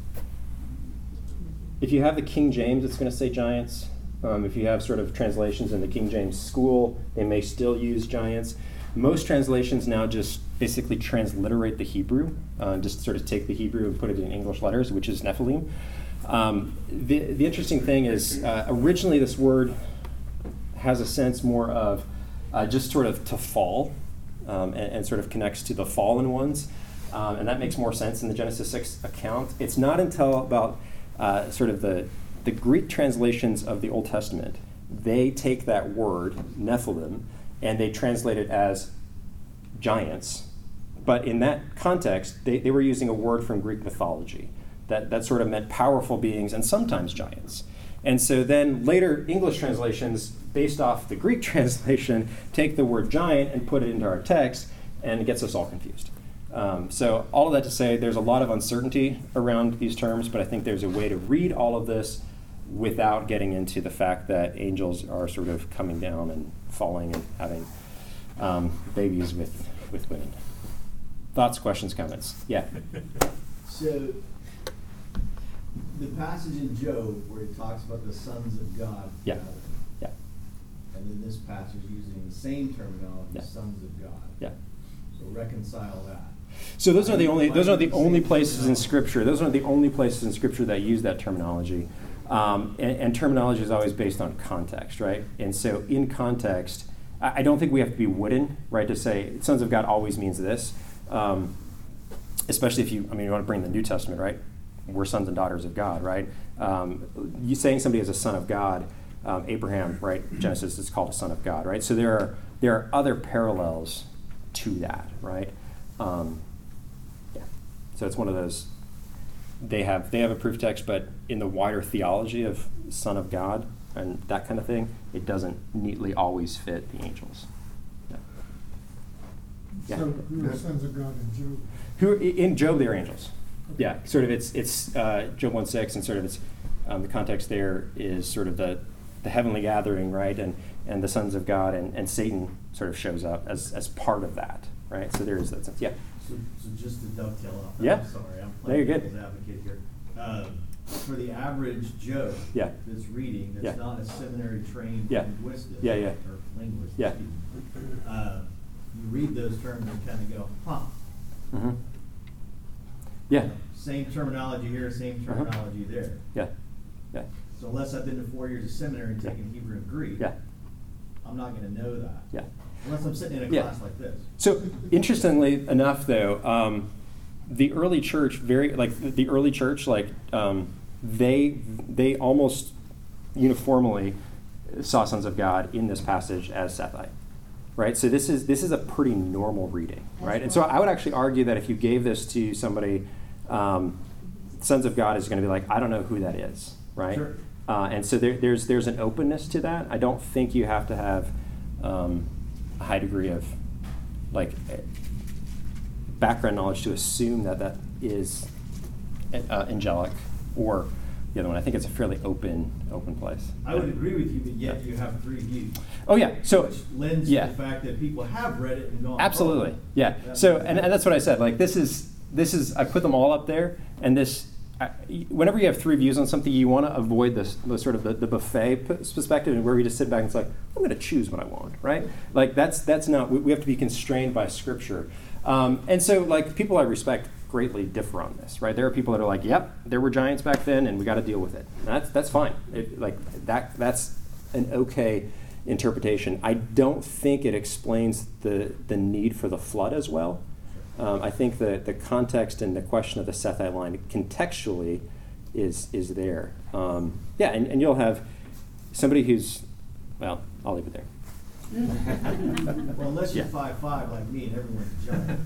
Speaker 1: If you have the King James, it's going to say giants. Um, if you have sort of translations in the King James School, they may still use giants. Most translations now just basically transliterate the Hebrew, uh, just sort of take the Hebrew and put it in English letters, which is Nephilim. Um, the, the interesting thing is, uh, originally this word has a sense more of uh, just sort of to fall, um, and, and sort of connects to the fallen ones, um, and that makes more sense in the Genesis six account. It's not until about uh, sort of the, the Greek translations of the Old Testament, they take that word, Nephilim, and they translate it as giants. But in that context, they, they were using a word from Greek mythology that, that sort of meant powerful beings and sometimes giants. And so then later English translations, based off the Greek translation, take the word giant and put it into our text, and it gets us all confused. Um, so all of that to say, there's a lot of uncertainty around these terms, but I think there's a way to read all of this without getting into the fact that angels are sort of coming down and falling and having um, babies with, with women. Thoughts, questions, comments? Yeah.
Speaker 11: So, the passage in Job where it talks about the sons of God.
Speaker 1: Yeah.
Speaker 11: Rather,
Speaker 1: Yeah.
Speaker 11: and then this passage using the same terminology,
Speaker 1: Yeah.
Speaker 11: sons of God.
Speaker 1: Yeah.
Speaker 11: So reconcile that.
Speaker 1: So those are the only those are the
Speaker 11: Same
Speaker 1: only places in
Speaker 11: terminology.
Speaker 1: Scripture. Those are the only places in Scripture that use that terminology. Um, and, and terminology is always based on context, right? And so in context, I, I don't think we have to be wooden, right, to say sons of God always means this. Um, especially if you, I mean, you want to bring the New Testament, right? We're sons and daughters of God, right? Um, you saying somebody is a son of God, um, Abraham, right? Genesis is called a son of God, right? So there are there are other parallels to that, right? Um, yeah. So it's one of those. They have they have a proof text, but in the wider theology of Son of God and that kind of thing, it doesn't neatly always fit the angels. Yeah. Yeah.
Speaker 9: So who are sons of God in Job?
Speaker 1: Who in Job they're angels. Yeah, sort of it's it's uh, Job one six, and sort of it's um, the context there is sort of the the heavenly gathering, right, and and the sons of God, and, and Satan sort of shows up as as part of that, right? So there is that sense. Yeah.
Speaker 11: So, so just to dovetail off that,
Speaker 1: Yeah.
Speaker 11: I'm sorry, I'm
Speaker 1: No, you're
Speaker 11: playing
Speaker 1: good.
Speaker 11: devil's advocate here. Uh, for the average Joe
Speaker 1: Yeah.
Speaker 11: that's reading, that's
Speaker 1: Yeah.
Speaker 11: not a seminary trained
Speaker 1: Yeah.
Speaker 11: linguist
Speaker 1: Yeah, yeah.
Speaker 11: or linguist,
Speaker 1: Yeah.
Speaker 11: excuse me, uh, you read those terms and kind of go, huh.
Speaker 1: Mm-hmm. Yeah.
Speaker 11: Same terminology here, same
Speaker 1: Uh-huh.
Speaker 11: terminology there.
Speaker 1: Yeah. Yeah.
Speaker 11: So unless I've been to four years of seminary and
Speaker 1: Yeah.
Speaker 11: taken Hebrew and Greek,
Speaker 1: Yeah.
Speaker 11: I'm not gonna know that.
Speaker 1: Yeah.
Speaker 11: Unless I'm sitting in a
Speaker 1: Yeah.
Speaker 11: class like this.
Speaker 1: So interestingly enough, though, um, the early church, very like the early church, like um, they they almost uniformly saw sons of God in this passage as Sethite, right? So this is this is a pretty normal reading, right? And so I would actually argue that if you gave this to somebody, um, sons of God is going to be like, I don't know who that is, right?
Speaker 11: Sure.
Speaker 1: Uh, and so there, there's there's an openness to that. I don't think you have to have um, a high degree of like background knowledge to assume that that is uh, angelic or the other one. I think it's a fairly open open place.
Speaker 11: I would agree with you, but yet you have three views.
Speaker 1: Oh yeah, so
Speaker 11: Which lends
Speaker 1: yeah.
Speaker 11: to the fact that people have read it and gone,
Speaker 1: Absolutely,
Speaker 11: oh,
Speaker 1: yeah.
Speaker 11: that
Speaker 1: So,
Speaker 11: makes
Speaker 1: and, and that's what I said. Like this is this is I put them all up there, and this. I, whenever you have three views on something, you want to avoid this the sort of the, the buffet p- perspective, and where you just sit back and it's like, I'm going to choose what I want, right? Like that's that's not. We, we have to be constrained by Scripture, um, and so like people I respect greatly differ on this, right? There are people that are like, yep, there were giants back then, and we got to deal with it. And that's that's fine. It, like that that's an okay interpretation. I don't think it explains the the need for the flood as well. Um, I think the, the context and the question of the Sethite line contextually is is there. Um, yeah, and, and you'll have somebody who's, well, I'll leave it there.
Speaker 11: Well, unless you're
Speaker 1: Yeah.
Speaker 11: five five like me and everyone's a giant.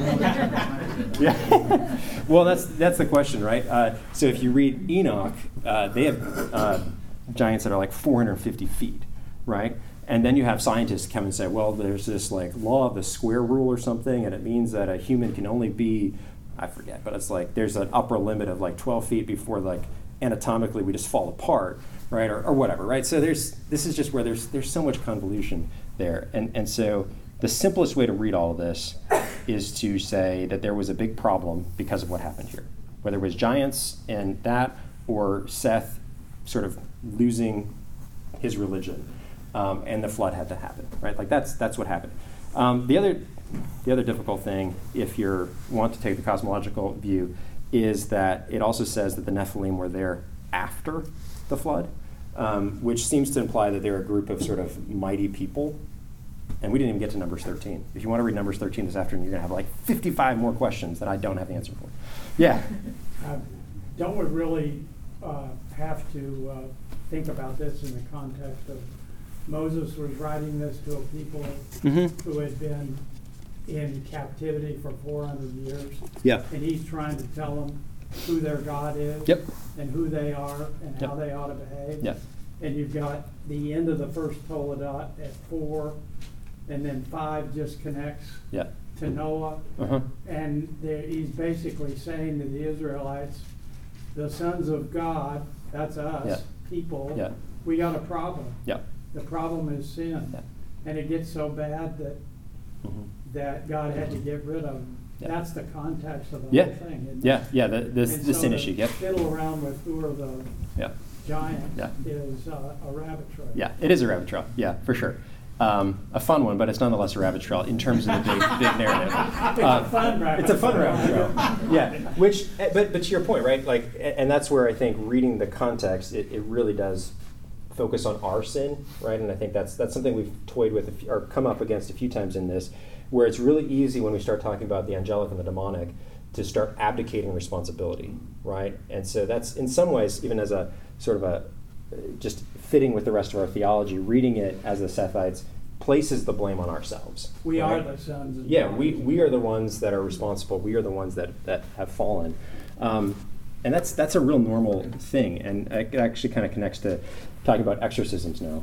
Speaker 1: Yeah. Yeah. Well, that's that's the question, right? Uh, so if you read Enoch, uh, they have uh, giants that are like four hundred fifty feet, right? And then you have scientists come and say, well, there's this like law of the square rule or something, and it means that a human can only be, I forget, but it's like there's an upper limit of like twelve feet before like anatomically we just fall apart, right, or, or whatever, right? So there's this is just where there's there's so much convolution there, and and so the simplest way to read all of this is to say that there was a big problem because of what happened here, whether it was giants and that, or Seth sort of losing his religion. Um, and the flood had to happen, right? Like that's that's what happened. Um, the other the other difficult thing, if you want to take the cosmological view, is that it also says that the Nephilim were there after the flood, um, which seems to imply that they're a group of sort of mighty people. And we didn't even get to Numbers thirteen. If you want to read Numbers thirteen this afternoon, you're going to have like fifty-five more questions that I don't have the answer for. Yeah.
Speaker 5: Uh, don't we really uh, have to uh, think about this in the context of Moses was writing this to a people
Speaker 1: Mm-hmm.
Speaker 5: who had been in captivity for four hundred years.
Speaker 1: Yeah.
Speaker 5: And he's trying to tell them who their God is.
Speaker 1: Yep.
Speaker 5: And who they are and
Speaker 1: Yep.
Speaker 5: how they ought to behave.
Speaker 1: Yeah.
Speaker 5: And you've got the end of the first Toledot at four, and then five just connects
Speaker 1: Yeah.
Speaker 5: to Noah.
Speaker 1: Uh-huh.
Speaker 5: And there, he's basically saying to the Israelites, the sons of God, that's us,
Speaker 1: Yeah.
Speaker 5: people,
Speaker 1: Yeah.
Speaker 5: we got a problem.
Speaker 1: Yeah.
Speaker 5: The problem is sin.
Speaker 1: Yeah.
Speaker 5: And it gets so bad that
Speaker 1: Mm-hmm.
Speaker 5: that God had to get rid of them.
Speaker 1: Yeah.
Speaker 5: That's the context of the
Speaker 1: Yeah.
Speaker 5: whole thing. isn't it?
Speaker 1: Yeah. Yeah. The the,
Speaker 5: And
Speaker 1: the
Speaker 5: so
Speaker 1: sin
Speaker 5: to
Speaker 1: issue. Yep.
Speaker 5: Fiddle around with who are the
Speaker 1: Yeah.
Speaker 5: giants
Speaker 1: Yeah.
Speaker 5: is uh, a rabbit trail.
Speaker 1: Yeah. It is a rabbit trail. Yeah, for sure. Um, a fun one, but it's nonetheless a rabbit trail in terms of the big, big narrative.
Speaker 5: It's a fun rabbit
Speaker 1: It's a fun
Speaker 5: trail.
Speaker 1: rabbit trail. Yeah, which, but but to your point, right? Like, and that's where I think reading the context, it, it really does focus on our sin, right? And I think that's that's something we've toyed with a few, or come up against a few times in this, where it's really easy when we start talking about the angelic and the demonic to start abdicating responsibility, right? And so that's in some ways, even as a sort of a just fitting with the rest of our theology, reading it as the Sethites places the blame on ourselves.
Speaker 5: We
Speaker 1: right?
Speaker 5: are the sons and
Speaker 1: Yeah, we,
Speaker 5: daughters.
Speaker 1: we are the ones that are responsible. We are the ones that, that have fallen. Um, and that's that's a real normal thing. And it actually kind of connects to talking about exorcisms now.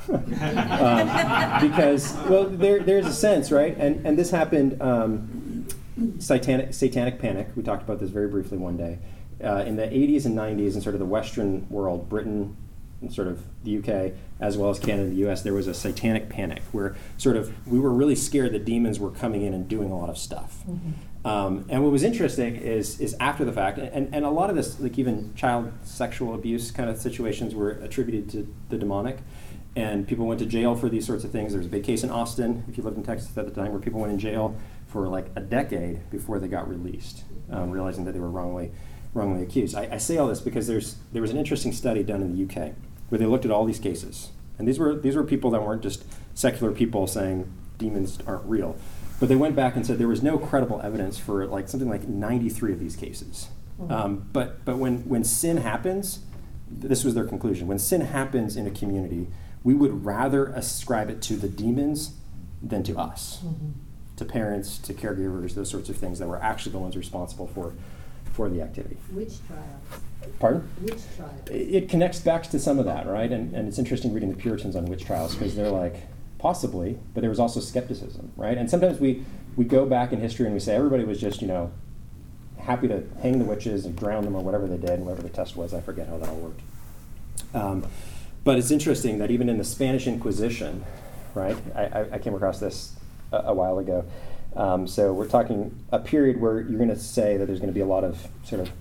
Speaker 1: um, because, well, there there's a sense, right? And and this happened, um, satanic, satanic panic. We talked about this very briefly one day. Uh, in the eighties and nineties in sort of the Western world, Britain, and sort of the U K, as well as Canada and the U S, there was a satanic panic where sort of we were really scared that demons were coming in and doing a lot of stuff. Mm-hmm. Um, and what was interesting is is after the fact, and, and a lot of this, like even child sexual abuse kind of situations were attributed to the demonic. And people went to jail for these sorts of things. There was a big case in Austin, if you lived in Texas at the time, where people went in jail for like a decade before they got released, um, realizing that they were wrongly wrongly accused. I, I say all this because there's there was an interesting study done in the U K where they looked at all these cases, And these were these were people that weren't just secular people saying demons aren't real. But they went back and said there was no credible evidence for like something like ninety-three of these cases. Mm-hmm. Um, but but when, when sin happens, this was their conclusion. When sin happens in a community, we would rather ascribe it to the demons than to us, mm-hmm. to parents, to caregivers, those sorts of things that were actually the ones responsible for, for the activity.
Speaker 3: Witch trials.
Speaker 1: Pardon?
Speaker 3: Witch trials.
Speaker 1: It, it connects back to some of that, right? And, and it's interesting reading the Puritans on witch trials because they're like, possibly, but there was also skepticism, right? And sometimes we, we go back in history and we say everybody was just, you know, happy to hang the witches and drown them or whatever they did, whatever the test was. I forget how that all worked. Um, but it's interesting that even in the Spanish Inquisition, right? I, I came across this a, a while ago. Um, so we're talking a period where you're going to say that there's going to be a lot of sort of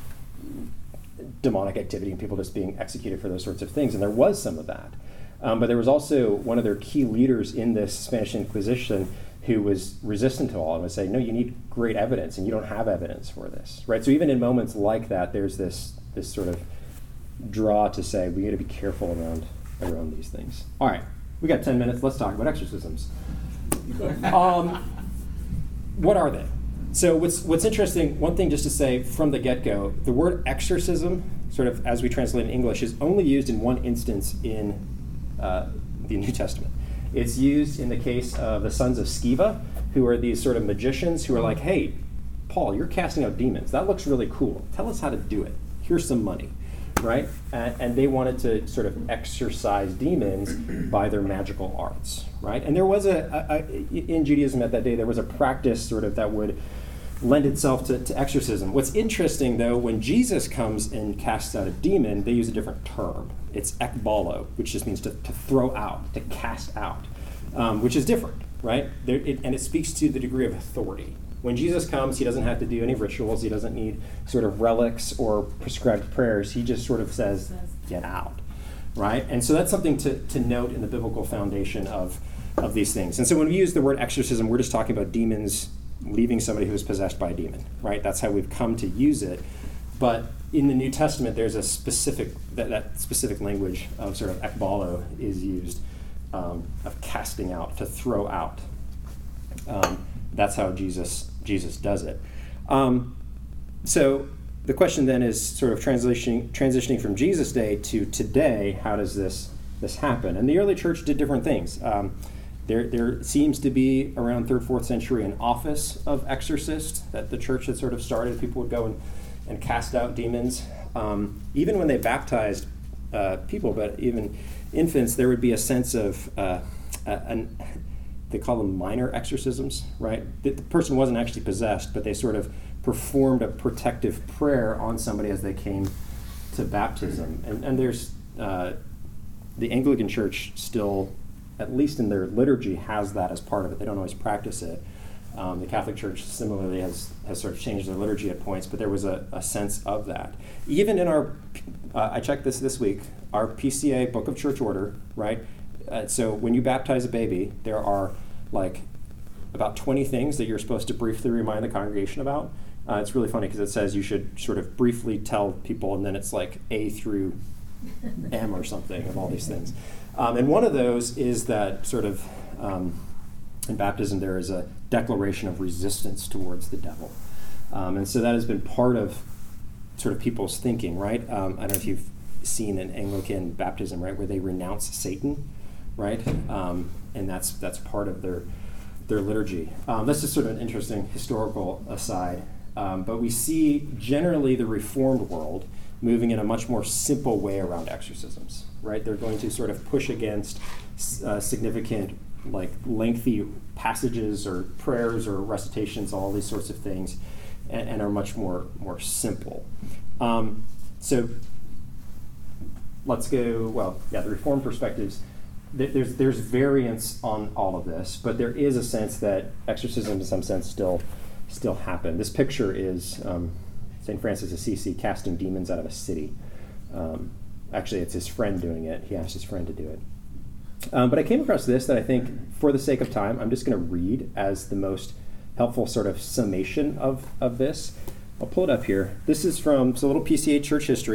Speaker 1: demonic activity and people just being executed for those sorts of things, and there was some of that. Um, but there was also one of their key leaders in this Spanish Inquisition who was resistant to all and was saying, no, you need great evidence, and you don't have evidence for this, right? So even in moments like that, there's this this sort of draw to say we got to be careful around around these things. All right, we got ten minutes. Let's talk about exorcisms. Um, what are they? So what's what's interesting, one thing just to say from the get-go, the word exorcism, sort of as we translate in English, is only used in one instance in uh, the New Testament. It's used in the case of the sons of Sceva, who are these sort of magicians who are like, hey, Paul, you're casting out demons. That looks really cool. Tell us how to do it. Here's some money, right? And, and they wanted to sort of exorcise demons by their magical arts, right? And there was a, a, a in Judaism at that day, there was a practice sort of that would lend itself to, to exorcism. What's interesting, though, when Jesus comes and casts out a demon, they use a different term. It's ekbalo, which just means to, to throw out, to cast out, um, which is different, right? There, it, and it speaks to the degree of authority. When Jesus comes, he doesn't have to do any rituals. He doesn't need sort of relics or prescribed prayers. He just sort of says, get out, right? And so that's something to, to note in the biblical foundation of, of these things. And so when we use the word exorcism, we're just talking about demons leaving somebody who is possessed by a demon, right? That's how we've come to use it. But in the New Testament, there's a specific, that, that specific language of sort of ekbalo is used, um, of casting out, to throw out. Um, that's how Jesus Jesus does it. Um, so the question then is sort of transitioning transitioning from Jesus' day to today, how does this this happen? And the early church did different things. Um, There, there seems to be around third, fourth century an office of exorcist that the church had sort of started. People would go and, and cast out demons. Um, even when they baptized uh, people, but even infants, there would be a sense of, uh, a, an, they call them minor exorcisms, right? The, the person wasn't actually possessed, but they sort of performed a protective prayer on somebody as they came to baptism. And, and there's, uh, the Anglican Church still, at least in their liturgy, has that as part of it. They don't always practice it. Um, the Catholic Church similarly has, has sort of changed their liturgy at points, but there was a, a sense of that. Even in our, uh, I checked this this week, our P C A Book of Church Order, right? Uh, so when you baptize a baby, there are like about twenty things that you're supposed to briefly remind the congregation about. Uh, it's really funny because it says you should sort of briefly tell people, and then it's like A through M or something of all these things. Um, and one of those is that sort of, um, in baptism, there is a declaration of resistance towards the devil. Um, and so that has been part of sort of people's thinking, right? Um, I don't know if you've seen an Anglican baptism, right, where they renounce Satan, right? Um, and that's that's part of their their liturgy. Um, that's just sort of an interesting historical aside. Um, but we see generally the Reformed world moving in a much more simple way around exorcisms, right? They're going to sort of push against uh, significant, like lengthy passages or prayers or recitations, all these sorts of things, and, and are much more more simple. Um, so let's go, well, yeah, the Reformed perspectives, th- there's there's variance on all of this, but there is a sense that exorcism in some sense still still happen. This picture is um, Saint Francis of Assisi casting demons out of a city. Um, actually, it's his friend doing it. He asked his friend to do it. Um, but I came across this that I think, for the sake of time, I'm just going to read as the most helpful sort of summation of, of this. I'll pull it up here. This is from, it's a little P C A church history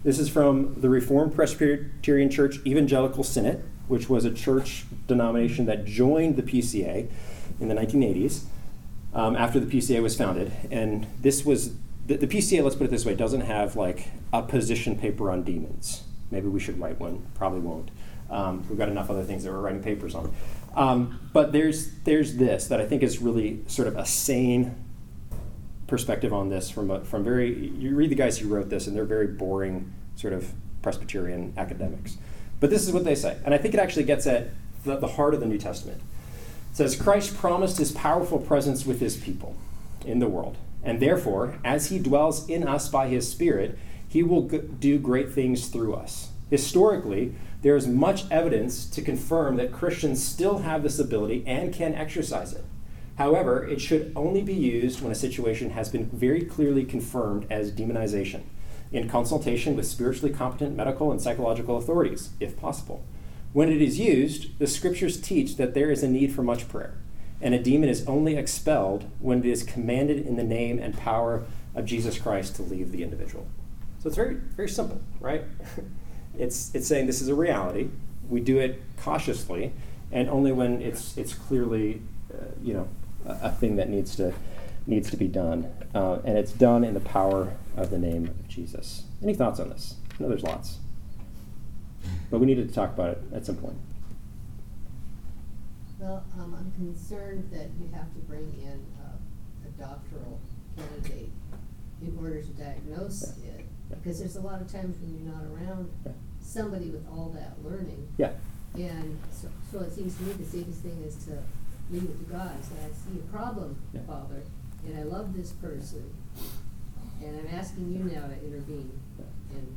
Speaker 1: This is from the Reformed Presbyterian Church Evangelical Synod, which was a church denomination that joined the P C A in the nineteen eighties, um, after the P C A was founded. And this was, the, the P C A, let's put it this way, doesn't have like a position paper on demons. Maybe we should write one, probably won't. Um, we've got enough other things that we're writing papers on. Um, but there's there's this that I think is really sort of a sane perspective on this from a, from very, you read the guys who wrote this and they're very boring sort of Presbyterian academics. But this is what they say, and I think it actually gets at the, the heart of the New Testament. It says, Christ promised his powerful presence with his people in the world, and therefore, as he dwells in us by his Spirit, he will g- do great things through us. Historically, there is much evidence to confirm that Christians still have this ability and can exercise it. However, it should only be used when a situation has been very clearly confirmed as demonization, in consultation with spiritually competent medical and psychological authorities, if possible. When it is used, the scriptures teach that there is a need for much prayer, and a demon is only expelled when it is commanded in the name and power of Jesus Christ to leave the individual. So it's very, very simple, right? It's it's saying this is a reality. We do it cautiously, and only when it's it's clearly, uh, you know, a, a thing that needs to needs to be done, uh, and it's done in the power of the name of Jesus. Any thoughts on this? I know there's lots, but we needed to talk about it at some point.
Speaker 3: Well, um, I'm concerned that you have to bring in uh, a doctoral candidate in order to diagnose
Speaker 1: Yeah.
Speaker 3: it, because there's a lot of times when you're not around
Speaker 1: Yeah.
Speaker 3: somebody with all that learning.
Speaker 1: Yeah.
Speaker 3: And so, so it seems to me the safest thing is to leave it to God and say, I see a problem,
Speaker 1: Yeah.
Speaker 3: Father, and I love this person, and I'm asking you now to intervene and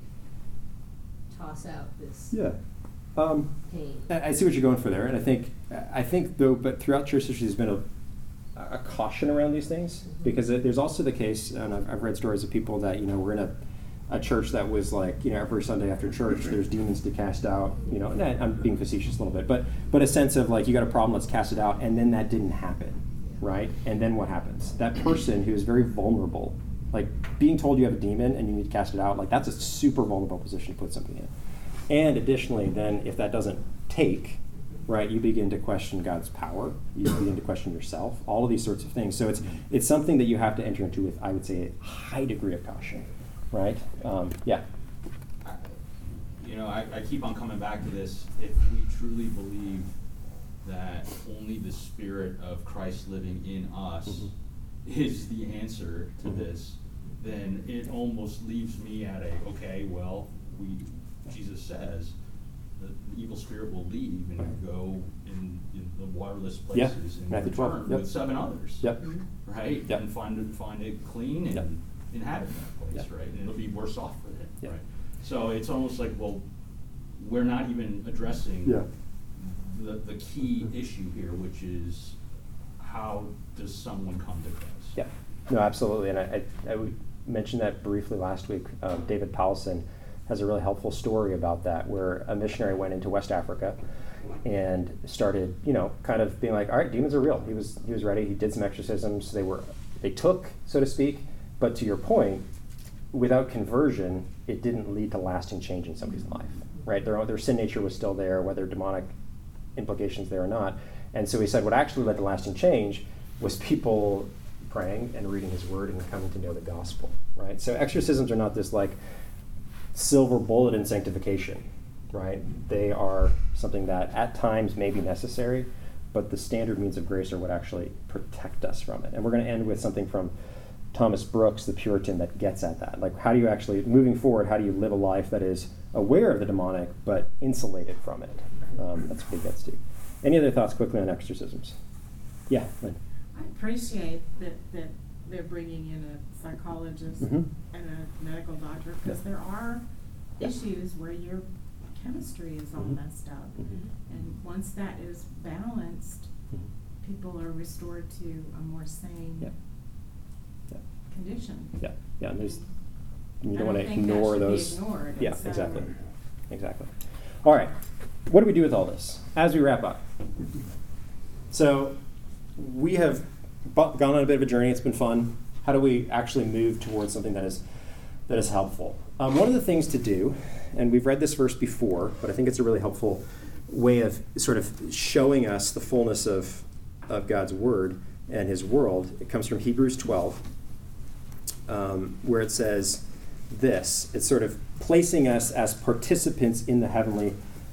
Speaker 3: toss out this
Speaker 1: Yeah. Um,
Speaker 3: pain.
Speaker 1: I I see what you're going for there, and I think I think though, but throughout church history, there's been a a caution around these things,
Speaker 3: Mhm.
Speaker 1: because there's also the case, and I've, I've read stories of people that, you know, were in a, a church that was like, you know, every Sunday after church, there's demons to cast out, you know, and I, I'm being facetious a little bit, but but a sense of like, you got a problem, let's cast it out, and then that didn't happen, right? And then what happens? That person who is very vulnerable, like being told you have a demon and you need to cast it out, like that's a super vulnerable position to put somebody in. And additionally, then if that doesn't take, right, you begin to question God's power. You begin to question yourself. All of these sorts of things. So it's it's something that you have to enter into with, I would say, a high degree of caution, right? Um, yeah.
Speaker 2: I- You know, I, I keep on coming back to this. If we truly believe that only the Spirit of Christ living in us
Speaker 1: Mhm.
Speaker 2: is the answer to
Speaker 1: Mhm.
Speaker 2: this, then it almost leaves me at a, okay, well, we, Jesus says, the evil spirit will leave and
Speaker 1: Right.
Speaker 2: go in, in the waterless
Speaker 1: Yeah,
Speaker 2: places and
Speaker 1: Matthew twelve,
Speaker 2: return
Speaker 1: yep.
Speaker 2: with seven others.
Speaker 1: Yep.
Speaker 2: Right?
Speaker 1: Yep.
Speaker 2: And find it, find it clean and
Speaker 1: Yep.
Speaker 2: inhabit that place,
Speaker 1: Yep.
Speaker 2: right? And it'll be worse off for it,
Speaker 1: Yep.
Speaker 2: right? So it's almost like, well, we're not even addressing
Speaker 1: Yeah.
Speaker 2: the, the key issue here, which is how does someone come to Christ?
Speaker 1: Yeah. No, absolutely. And I, I, I would mention that briefly last week. Um, David Powelson has a really helpful story about that, where a missionary went into West Africa and started, you know, kind of being like, all right, demons are real. He was he was ready. He did some exorcisms. They were they took, so to speak. But to your point, without conversion, it didn't lead to lasting change in somebody's life, right? Their their sin nature was still there, whether demonic implications there or not. And so he said what actually led to lasting change was people praying and reading his word and coming to know the gospel, right? So exorcisms are not this like silver bullet in sanctification, right? They are something that at times may be necessary, but the standard means of grace are what actually protect us from it. And we're going to end with something from Thomas Brooks, the Puritan, that gets at that. Like, how do you actually, moving forward, how do you live a life that is aware of the demonic but insulated from it? Um, that's what he gets to. Any other thoughts quickly on exorcisms? Yeah, Lynn.
Speaker 8: I appreciate that, that they're bringing in a psychologist
Speaker 1: Mhm.
Speaker 8: and a medical doctor, because
Speaker 1: Yeah.
Speaker 8: there are
Speaker 1: Yeah.
Speaker 8: issues where your chemistry is all
Speaker 1: Mhm.
Speaker 8: messed up.
Speaker 1: Mhm.
Speaker 8: And once that is balanced,
Speaker 1: Mhm.
Speaker 8: people are restored to a more sane
Speaker 1: Yeah. Yeah.
Speaker 8: condition.
Speaker 1: Yeah, yeah, and there's, you
Speaker 8: I
Speaker 1: don't want to
Speaker 8: think that
Speaker 1: ignore
Speaker 8: should be
Speaker 1: those.
Speaker 8: ignored.
Speaker 1: Yeah,
Speaker 8: It's, um,
Speaker 1: exactly, exactly. All right, what do we do with all this as we wrap up? So we have bu- gone on a bit of a journey. It's been fun. How do we actually move towards something that is that is helpful. Um, one of the things to do, and we've read this verse before, but I think it's a really helpful way of sort of showing us the fullness of, of God's word and his world. It comes from Hebrews twelve, um, where it says this. It's sort of placing us as participants in the heavenly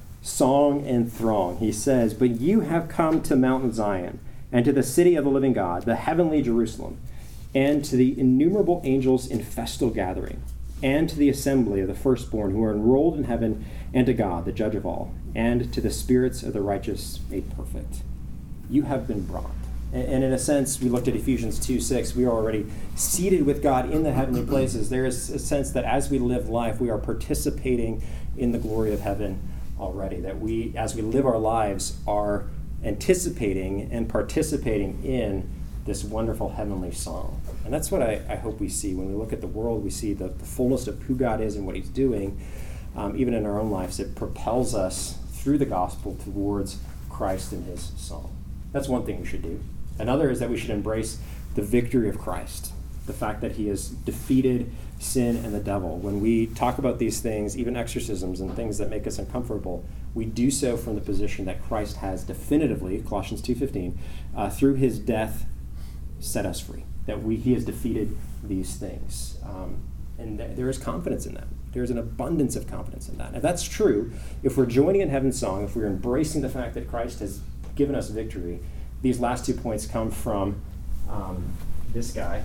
Speaker 1: song and throng. He says, "But you have come to Mount Zion, and to the city of the living God, the heavenly Jerusalem, and to the innumerable angels in festal gathering, and to the assembly of the firstborn who are enrolled in heaven, and to God, the judge of all, and to the spirits of the righteous made perfect. You have been brought." And in a sense, we looked at Ephesians two six, we are already seated with God in the heavenly places. There is a sense that as we live life, we are participating in the glory of heaven already, that we, as we live our lives, are anticipating and participating in this wonderful heavenly song. And that's what I, I hope we see. When we look at the world, we see the, the fullness of who God is and what he's doing. Um, even in our own lives, it propels us through the gospel towards Christ and his song. That's one thing we should do. Another is that we should embrace the victory of Christ, the fact that he has defeated sin and the devil. When we talk about these things, even exorcisms and things that make us uncomfortable, we do so from the position that Christ has definitively, Colossians two fifteen, uh, through his death, set us free, that we he has defeated these things. Um, and th- there is confidence in that. There's an abundance of confidence in that. If that's true, if we're joining in heaven's song, if we're embracing the fact that Christ has given us victory, these last two points come from um, this guy.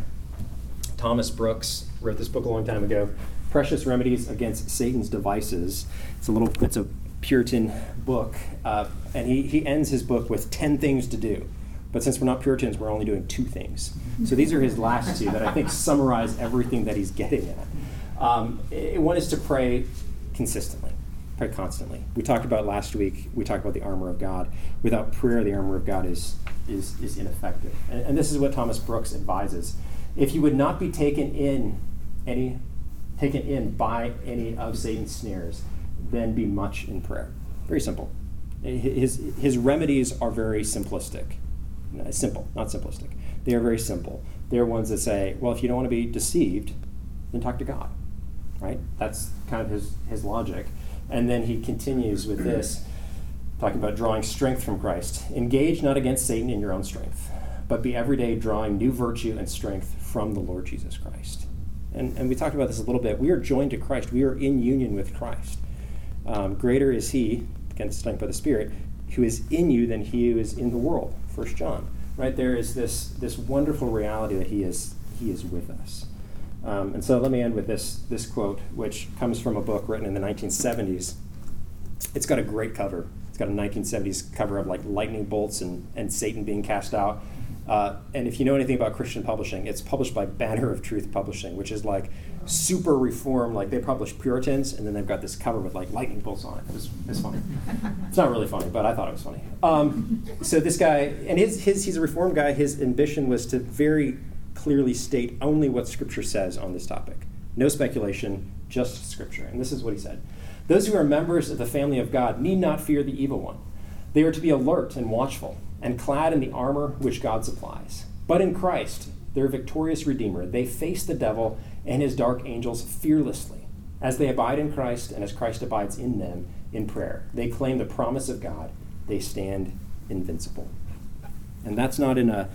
Speaker 1: Thomas Brooks wrote this book a long time ago, Precious Remedies Against Satan's Devices. It's a little, it's a Puritan book, uh, and he, he ends his book with ten things to do. But since we're not Puritans, we're only doing two things. So these are his last two that I think summarize everything that he's getting at. Um, it, one is to pray consistently, pray constantly. We talked about last week, we talked about the armor of God. Without prayer, the armor of God is is, is ineffective. And, and this is what Thomas Brooks advises. If you would not be taken in any taken in by any of Satan's snares, then be much in prayer. Very simple. His his remedies are very simplistic. Simple, not simplistic. They are very simple. They're ones that say, well, if you don't want to be deceived, then talk to God, right? That's kind of his, his logic. And then he continues with this, talking about drawing strength from Christ. Engage not against Satan in your own strength, but be every day drawing new virtue and strength from the Lord Jesus Christ. And, and we talked about this a little bit. We are joined to Christ. We are in union with Christ. Um, greater is he, again, strength by the Spirit, who is in you than he who is in the world. First John, right? There is this this wonderful reality that he is he is with us. Um, and so let me end with this this quote, which comes from a book written in the nineteen seventies. It's got a great cover. It's got a nineteen seventies cover of like lightning bolts and, and Satan being cast out. Uh, and if you know anything about Christian publishing, it's published by Banner of Truth Publishing, which is like super reformed. Like they publish Puritans, and then they've got this cover with like lightning bolts on it. It was, it's funny. It's not really funny, but I thought it was funny. Um, so this guy, and his, his he's a reformed guy. His ambition was to very clearly state only what Scripture says on this topic. No speculation, just Scripture. And this is what he said. Those who are members of the family of God need not fear the evil one. They are to be alert and watchful, and clad in the armor which God supplies. But in Christ, their victorious Redeemer, they face the devil and his dark angels fearlessly. As they abide in Christ and as Christ abides in them in prayer, they claim the promise of God. They stand invincible. And that's not in a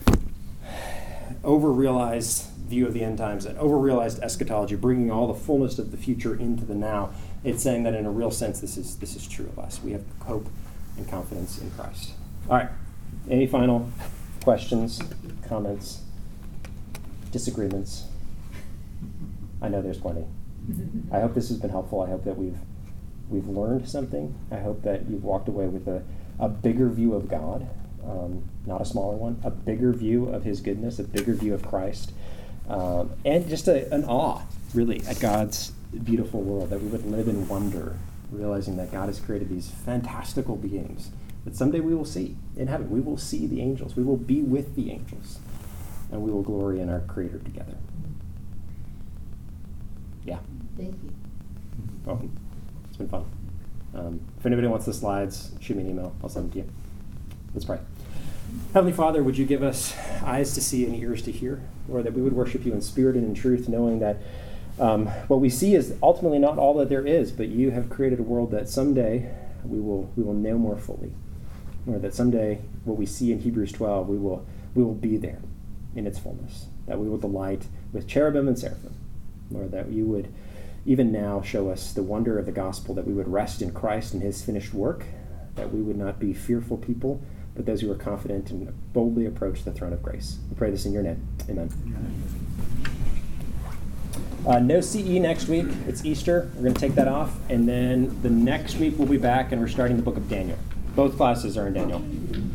Speaker 1: over-realized view of the end times, an over-realized eschatology, bringing all the fullness of the future into the now. It's saying that in a real sense, this is this is true of us. We have hope and confidence in Christ. All right. Any final questions, comments, disagreements? I know there's plenty. I hope this has been helpful. I hope that we've we've learned something. I hope that you've walked away with a, a bigger view of God, um, not a smaller one, a bigger view of his goodness, a bigger view of Christ, um, and just a, an awe, really, at God's beautiful world, that we would live in wonder, realizing that God has created these fantastical beings that someday we will see in heaven. We will see the angels. We will be with the angels. And we will glory in our Creator together. Yeah.
Speaker 3: Thank you.
Speaker 1: Welcome. It's been fun. Um, if anybody wants the slides, shoot me an email. I'll send them to you. Let's pray. Heavenly Father, would you give us eyes to see and ears to hear? Lord, that we would worship you in spirit and in truth, knowing that Um, what we see is ultimately not all that there is, but you have created a world that someday we will we will know more fully, or that someday what we see in Hebrews twelve, we will we will be there in its fullness, that we will delight with cherubim and seraphim, Lord, that you would even now show us the wonder of the gospel, that we would rest in Christ and his finished work, that we would not be fearful people, but those who are confident and boldly approach the throne of grace. We pray this in your name. Amen. Uh, no C E next week. It's Easter. We're going to take that off. And then the next week we'll be back and we're starting the book of Daniel. Both classes are in Daniel.